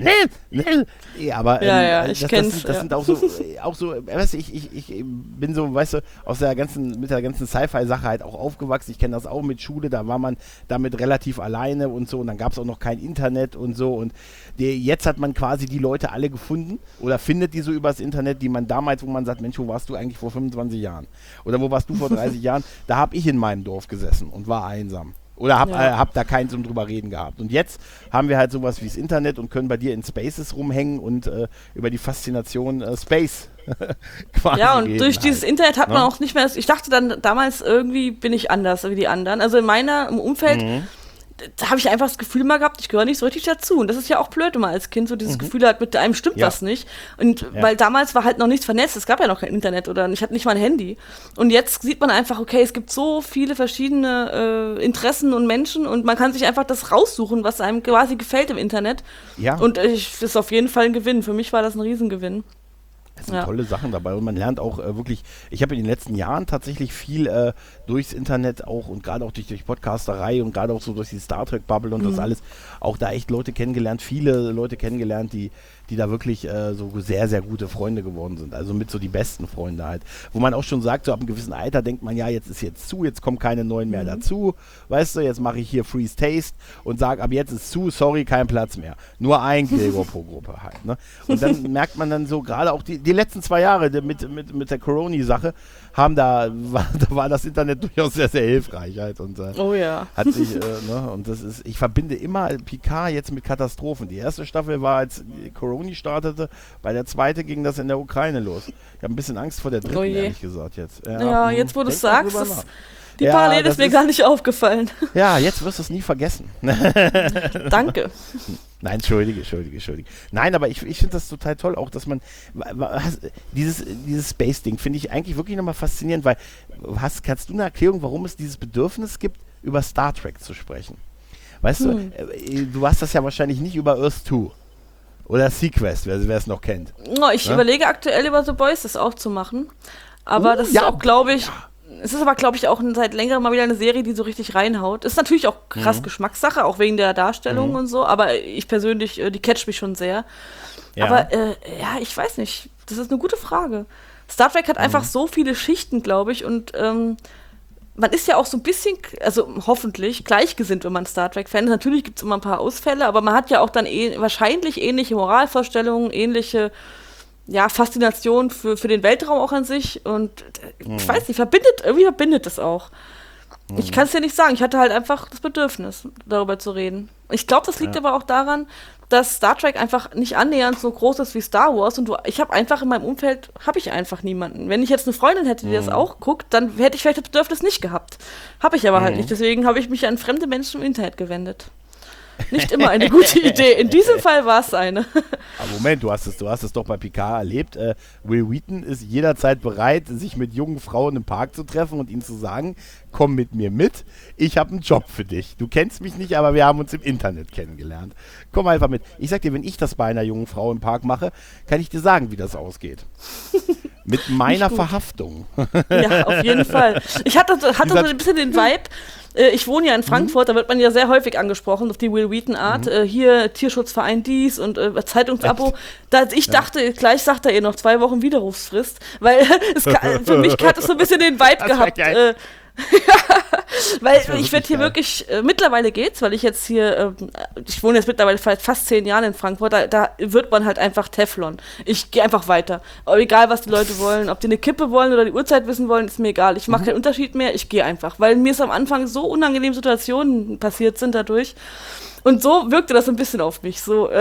nicht, aber ich kenn's. Das sind auch so, weißt du, ich bin so, weißt du, mit der ganzen Sci-Fi-Sache halt auch aufgewachsen, ich kenne das auch mit Schule, da war man damit relativ alleine und so und dann gab es auch noch kein Internet und so und jetzt hat man quasi die Leute alle gefunden oder findet die so übers Internet, die man damals, wo man sagt, Mensch, wo warst du eigentlich vor 25 Jahren? Oder wo warst du vor 30 Jahren? Da habe ich in meinem Dorf gesessen und war einsam. Oder hab da keinen zum drüber reden gehabt. Und jetzt haben wir halt sowas wie das Internet und können bei dir in Spaces rumhängen und über die Faszination Space quasi Ja, und reden durch halt. dieses Internet hat man auch nicht mehr, ich dachte dann damals, irgendwie bin ich anders wie die anderen. Also im Umfeld da habe ich einfach das Gefühl immer gehabt, ich gehöre nicht so richtig dazu. Und das ist ja auch blöd, wenn man als Kind so dieses Gefühl hat, mit einem stimmt was nicht. Und weil damals war halt noch nichts vernetzt, es gab ja noch kein Internet oder ich hatte nicht mal ein Handy. Und jetzt sieht man einfach, okay, es gibt so viele verschiedene Interessen und Menschen und man kann sich einfach das raussuchen, was einem quasi gefällt im Internet. Ja. Und das ist auf jeden Fall ein Gewinn. Für mich war das ein Riesengewinn. Es sind tolle Sachen dabei und man lernt auch wirklich, ich habe in den letzten Jahren tatsächlich viel durchs Internet auch und gerade auch durch Podcasterei und gerade auch so durch die Star Trek Bubble und das alles, auch da echt Leute kennengelernt, viele Leute kennengelernt, die da wirklich so sehr, sehr gute Freunde geworden sind. Also mit so die besten Freunde halt. Wo man auch schon sagt, so ab einem gewissen Alter denkt man, ja, jetzt ist zu, jetzt kommen keine neuen mehr dazu. Weißt du, jetzt mache ich hier Freeze Taste und sage, ab jetzt ist zu, sorry, kein Platz mehr. Nur ein Gregor pro Gruppe halt. Ne? Und dann merkt man dann so, gerade auch die letzten 2 Jahre mit der Corona-Sache, war das Internet durchaus sehr, sehr hilfreich halt. Und, hat sich, und das ist, ich verbinde immer Picard jetzt mit Katastrophen. Die erste Staffel war, als Corona startete, bei der zweite ging das in der Ukraine los. Ich habe ein bisschen Angst vor der dritten, ehrlich gesagt jetzt. Jetzt wo du es sagst, die Parallele ist mir gar nicht aufgefallen. Ja, jetzt wirst du es nie vergessen. Danke. Nein, entschuldige. Nein, aber ich finde das total toll, auch dass man dieses Space-Ding finde ich eigentlich wirklich nochmal faszinierend, weil kannst du eine Erklärung, warum es dieses Bedürfnis gibt, über Star Trek zu sprechen? Weißt du, du hast das ja wahrscheinlich nicht über Earth 2 oder Sequest, wer es noch kennt. Ich überlege aktuell über The Boys das auch zu machen, aber das ist auch, glaube ich, es ist aber, glaube ich, auch seit längerem mal wieder eine Serie, die so richtig reinhaut. Ist natürlich auch krass Geschmackssache, auch wegen der Darstellung und so, aber ich persönlich, die catcht mich schon sehr. Ja. Aber ich weiß nicht, das ist eine gute Frage. Star Trek hat einfach so viele Schichten, glaube ich, und man ist ja auch so ein bisschen, also hoffentlich, gleichgesinnt, wenn man Star Trek-Fan ist. Natürlich gibt es immer ein paar Ausfälle, aber man hat ja auch dann wahrscheinlich ähnliche Moralvorstellungen, ähnliche Faszination für den Weltraum auch an sich. Und ich weiß nicht, irgendwie verbindet es auch. Ich kann es dir nicht sagen. Ich hatte halt einfach das Bedürfnis, darüber zu reden. Ich glaube, das liegt aber auch daran, dass Star Trek einfach nicht annähernd so groß ist wie Star Wars. Und ich habe einfach in meinem Umfeld, einfach niemanden. Wenn ich jetzt eine Freundin hätte, die das auch guckt, dann hätte ich vielleicht das Bedürfnis nicht gehabt. Habe ich aber halt nicht. Deswegen habe ich mich an fremde Menschen im Internet gewendet. Nicht immer eine gute Idee. In diesem Fall war es eine. Aber Moment, du hast es doch bei Picard erlebt. Will Wheaton ist jederzeit bereit, sich mit jungen Frauen im Park zu treffen und ihnen zu sagen, komm mit mir mit, ich habe einen Job für dich. Du kennst mich nicht, aber wir haben uns im Internet kennengelernt. Komm einfach mit. Ich sag dir, wenn ich das bei einer jungen Frau im Park mache, kann ich dir sagen, wie das ausgeht. Mit meiner Verhaftung. Ja, auf jeden Fall. Ich hatte so ein bisschen den Vibe, ich wohne ja in Frankfurt, da wird man ja sehr häufig angesprochen, auf die Will Wheaton-Art. Hier Tierschutzverein dies und Zeitungsabo. Ich dachte, gleich sagt er ihr noch 2 Wochen Widerrufsfrist, weil für mich hat es so ein bisschen den Vibe gehabt. Weil ich werde hier wirklich, mittlerweile geht's, weil ich jetzt hier, ich wohne jetzt mittlerweile fast 10 Jahre in Frankfurt, da wird man halt einfach Teflon. Ich gehe einfach weiter. Aber egal, was die Leute wollen, ob die eine Kippe wollen oder die Uhrzeit wissen wollen, ist mir egal. Ich mache keinen Unterschied mehr, ich gehe einfach. Weil mir ist am Anfang so unangenehme Situationen passiert sind dadurch. Und so wirkte das ein bisschen auf mich, so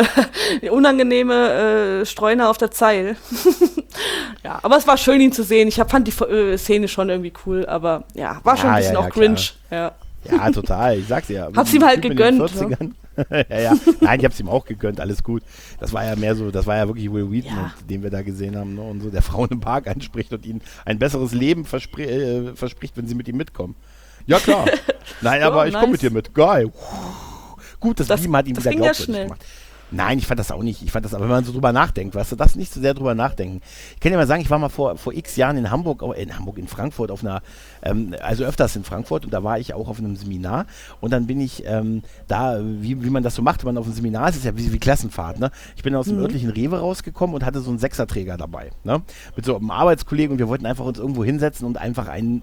unangenehme Streuner auf der Zeil. Ja, aber es war schön, ihn zu sehen. Ich fand die Szene schon irgendwie cool, aber ja, war schon ein bisschen auch cringe. Ja, total, ich sag's ja. Hab's ihm halt gegönnt. Ne? Ja. Nein, ich hab's ihm auch gegönnt, alles gut. Das war ja mehr so, das war ja wirklich Will Wheaton, den wir da gesehen haben, ne? Und so, der Frauen im Park anspricht und ihnen ein besseres Leben verspricht, wenn sie mit ihm mitkommen. Ja, klar. Nein, aber ich komme mit dir mit. Geil. Gut, das Beam hat ihm wieder glaubwürdig gemacht. Nein, ich fand das auch nicht. Ich fand das, aber wenn man so drüber nachdenkt, weißt du, das nicht so sehr drüber nachdenken. Ich kann dir mal sagen, ich war mal vor x Jahren in Frankfurt auf einer, also öfters in Frankfurt, und da war ich auch auf einem Seminar, und dann bin ich da, wie man das so macht, wenn man auf einem Seminar ist, ist ja wie Klassenfahrt, ne? Ich bin aus dem örtlichen Rewe rausgekommen und hatte so einen Sechserträger dabei, ne? Mit so einem Arbeitskollegen, und wir wollten einfach uns irgendwo hinsetzen und einfach ein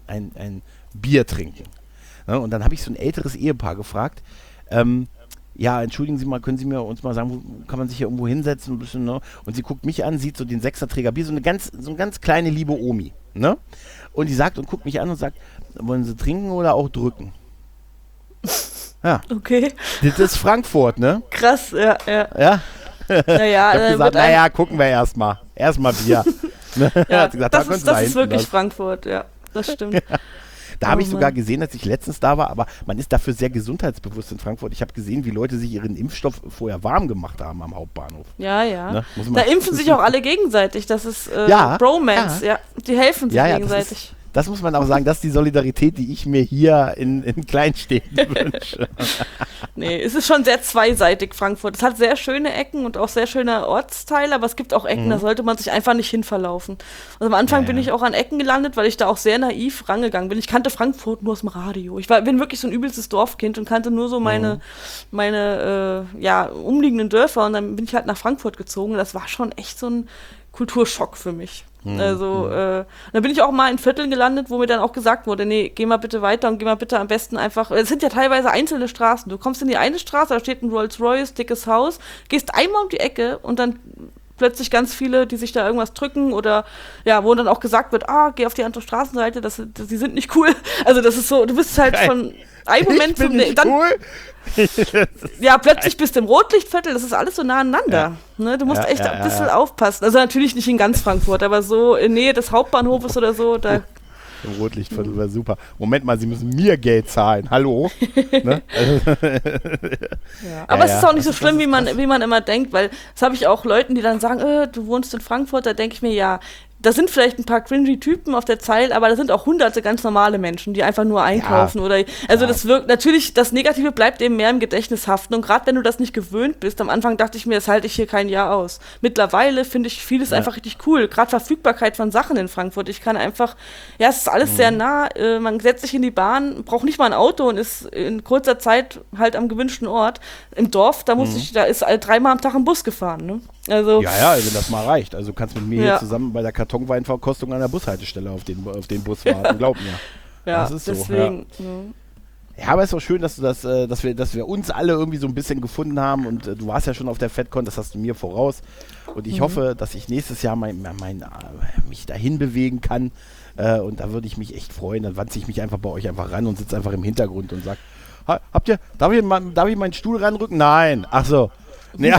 Bier trinken. Ne? Und dann habe ich so ein älteres Ehepaar gefragt, ja, entschuldigen Sie mal, können Sie uns mal sagen, wo kann man sich hier irgendwo hinsetzen? Ein bisschen, ne? Und sie guckt mich an, sieht so den Sechserträger Bier, so eine ganz kleine liebe Omi. Ne? Und die sagt und guckt mich an und sagt, wollen Sie trinken oder auch drücken? Ja. Okay. Das ist Frankfurt, ne? Krass, ja. Ja? Naja, ich hab gesagt, gucken wir erstmal. Erstmal Bier. Ne? Ja, hat gesagt, das ist wirklich Frankfurt, ja. Das stimmt. Da habe ich sogar gesehen, als ich letztens da war, aber man ist dafür sehr gesundheitsbewusst in Frankfurt. Ich habe gesehen, wie Leute sich ihren Impfstoff vorher warm gemacht haben am Hauptbahnhof. Ja. Ne? Da impfen sich auch alle gegenseitig. Das ist Bromance. Ja. Die helfen sich gegenseitig. Das muss man auch sagen, das ist die Solidarität, die ich mir hier in Kleinstädten wünsche. Nee, es ist schon sehr zweiseitig, Frankfurt. Es hat sehr schöne Ecken und auch sehr schöne Ortsteile, aber es gibt auch Ecken, da sollte man sich einfach nicht hinverlaufen. Also am Anfang bin ich auch an Ecken gelandet, weil ich da auch sehr naiv rangegangen bin. Ich kannte Frankfurt nur aus dem Radio. Ich bin wirklich so ein übelstes Dorfkind und kannte nur so meine umliegenden Dörfer, und dann bin ich halt nach Frankfurt gezogen. Das war schon echt so ein Kulturschock für mich. Also, da bin ich auch mal in Vierteln gelandet, wo mir dann auch gesagt wurde, nee, geh mal bitte weiter und geh mal bitte am besten einfach, es sind ja teilweise einzelne Straßen, du kommst in die eine Straße, da steht ein Rolls-Royce, dickes Haus, gehst einmal um die Ecke und dann plötzlich ganz viele, die sich da irgendwas drücken oder, ja, wo dann auch gesagt wird, geh auf die andere Straßenseite, die sind nicht cool. Also das ist so, du bist halt von einem Moment zum nächsten. Cool. Ja, plötzlich bist du im Rotlichtviertel, das ist alles so nah aneinander. Ja. Ne? Du musst echt ein bisschen aufpassen. Also natürlich nicht in ganz Frankfurt, aber so in Nähe des Hauptbahnhofes oder so, da. Im Rotlichtviertel war super. Moment mal, Sie müssen mir Geld zahlen. Hallo? Ne? Aber es ist auch nicht so schlimm, wie man immer denkt, weil das habe ich auch Leuten, die dann sagen, du wohnst in Frankfurt, da denke ich mir, ja, da sind vielleicht ein paar cringy Typen auf der Zeil, aber da sind auch hunderte ganz normale Menschen, die einfach nur einkaufen das wirkt, natürlich, das Negative bleibt eben mehr im Gedächtnis haften, und gerade wenn du das nicht gewöhnt bist, am Anfang dachte ich mir, das halte ich hier kein Jahr aus. Mittlerweile finde ich vieles einfach richtig cool, gerade Verfügbarkeit von Sachen in Frankfurt. Ich kann einfach, es ist alles sehr nah, man setzt sich in die Bahn, braucht nicht mal ein Auto und ist in kurzer Zeit halt am gewünschten Ort. Im Dorf, da ist 3-mal am Tag ein Bus gefahren, ne? Also, wenn das mal reicht. Also kannst mit mir hier zusammen bei der Kartonweinverkostung an der Bushaltestelle auf den Bus warten, glaub mir. Ja, das ist deswegen. So. Ja, aber es ist auch schön, dass du dass wir uns alle irgendwie so ein bisschen gefunden haben, und du warst ja schon auf der FedCon, das hast du mir voraus. Und ich hoffe, dass ich nächstes Jahr mich dahin bewegen kann. Und da würde ich mich echt freuen. Dann wanze ich mich einfach bei euch einfach ran und sitze einfach im Hintergrund und sag, darf ich meinen Stuhl ranrücken? Nein. Ach so. Nee,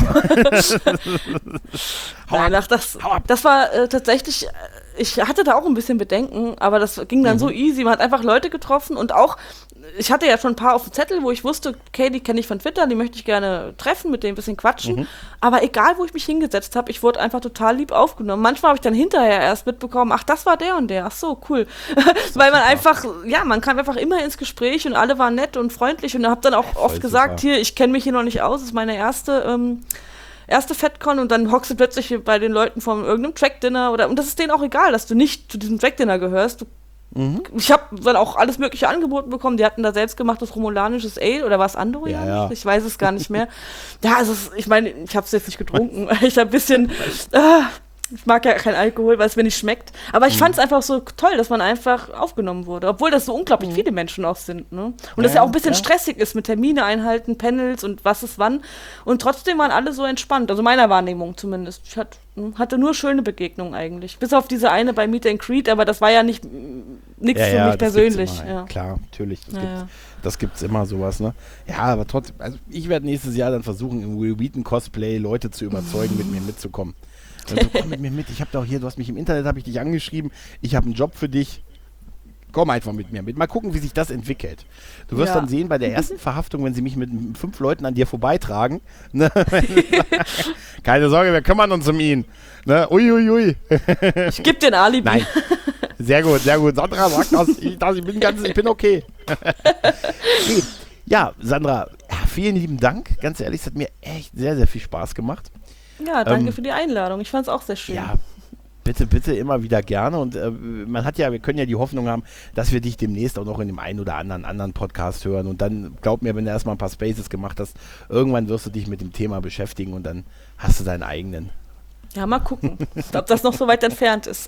Nein, das war tatsächlich, ich hatte da auch ein bisschen Bedenken, aber das ging dann so easy. Man hat einfach Leute getroffen, und auch, ich hatte ja schon ein paar auf dem Zettel, wo ich wusste, okay, die kenne ich von Twitter, die möchte ich gerne treffen, mit denen ein bisschen quatschen. Aber egal, wo ich mich hingesetzt habe, ich wurde einfach total lieb aufgenommen. Manchmal habe ich dann hinterher erst mitbekommen, ach, das war der und der, ach so, cool. Weil man einfach, man kam einfach immer ins Gespräch und alle waren nett und freundlich, und habe dann auch oft gesagt, hier, ich kenne mich hier noch nicht aus, das ist meine erste erste FatCon und dann hockst du plötzlich bei den Leuten von irgendeinem Track-Dinner und das ist denen auch egal, dass du nicht zu diesem Track-Dinner gehörst. Ich habe dann auch alles mögliche angeboten bekommen. Die hatten da selbstgemachtes romulanisches Ale oder war es Andorianisch? Ja. Ich weiß es gar nicht mehr. Ja, also ich meine, ich habe es jetzt nicht getrunken. Ich habe ein bisschen, ich mag ja keinen Alkohol, weil es mir nicht schmeckt. Aber ich fand es einfach so toll, dass man einfach aufgenommen wurde. Obwohl das so unglaublich viele Menschen auch sind. Ne? Und das ja auch ein bisschen stressig ist mit Termine einhalten, Panels und was ist wann. Und trotzdem waren alle so entspannt. Also meiner Wahrnehmung zumindest. Ich hatte nur schöne Begegnungen eigentlich. Bis auf diese eine bei Meet and Greet, aber das war ja nichts für mich persönlich. Immer, klar, natürlich. Das gibt's immer sowas, ne? Ja, aber trotzdem, also ich werde nächstes Jahr dann versuchen, im Will Wheaton Cosplay Leute zu überzeugen, mit mir mitzukommen. Also komm mit mir mit, ich habe doch hier, du hast mich im Internet, habe ich dich angeschrieben, ich habe einen Job für dich. Komm einfach mit mir mit. Mal gucken, wie sich das entwickelt. Du wirst dann sehen, bei der ersten Verhaftung, wenn sie mich mit 5 Leuten an dir vorbeitragen, ne, keine Sorge, wir kümmern uns um ihn. Ne, uiuiui. Ich gebe dir ein Alibi. Nein. Sehr gut, sehr gut. Sandra sagt das, ich bin okay. Okay. Ja, Sandra, vielen lieben Dank. Ganz ehrlich, es hat mir echt sehr, sehr viel Spaß gemacht. Ja, danke für die Einladung. Ich fand es auch sehr schön. Ja, bitte immer wieder gerne. Und wir können ja die Hoffnung haben, dass wir dich demnächst auch noch in dem einen oder anderen Podcast hören. Und dann, glaub mir, wenn du erstmal ein paar Spaces gemacht hast, irgendwann wirst du dich mit dem Thema beschäftigen und dann hast du deinen eigenen. Ja, mal gucken, ob das noch so weit entfernt ist.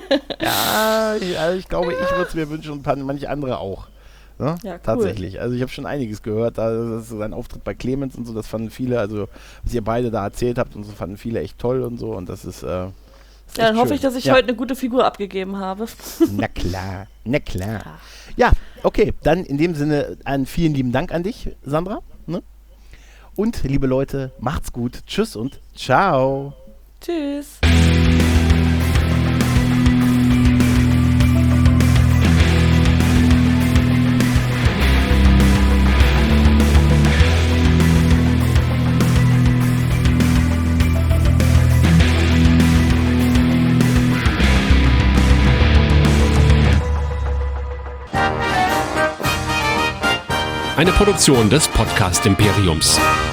Ja, ich glaube, ich würde es mir wünschen und manche andere auch. Ne? Ja, cool. Tatsächlich. Also ich habe schon einiges gehört, das ist sein Auftritt bei Clemens und so, das fanden viele, also was ihr beide da erzählt habt und so, fanden viele echt toll und so und das ist dann hoffe ich, dass ich heute eine gute Figur abgegeben habe. Na klar. Ja, okay, dann in dem Sinne einen vielen lieben Dank an dich, Sandra. Ne? Und liebe Leute, macht's gut. Tschüss und ciao. Tschüss. Eine Produktion des Podcast Imperiums.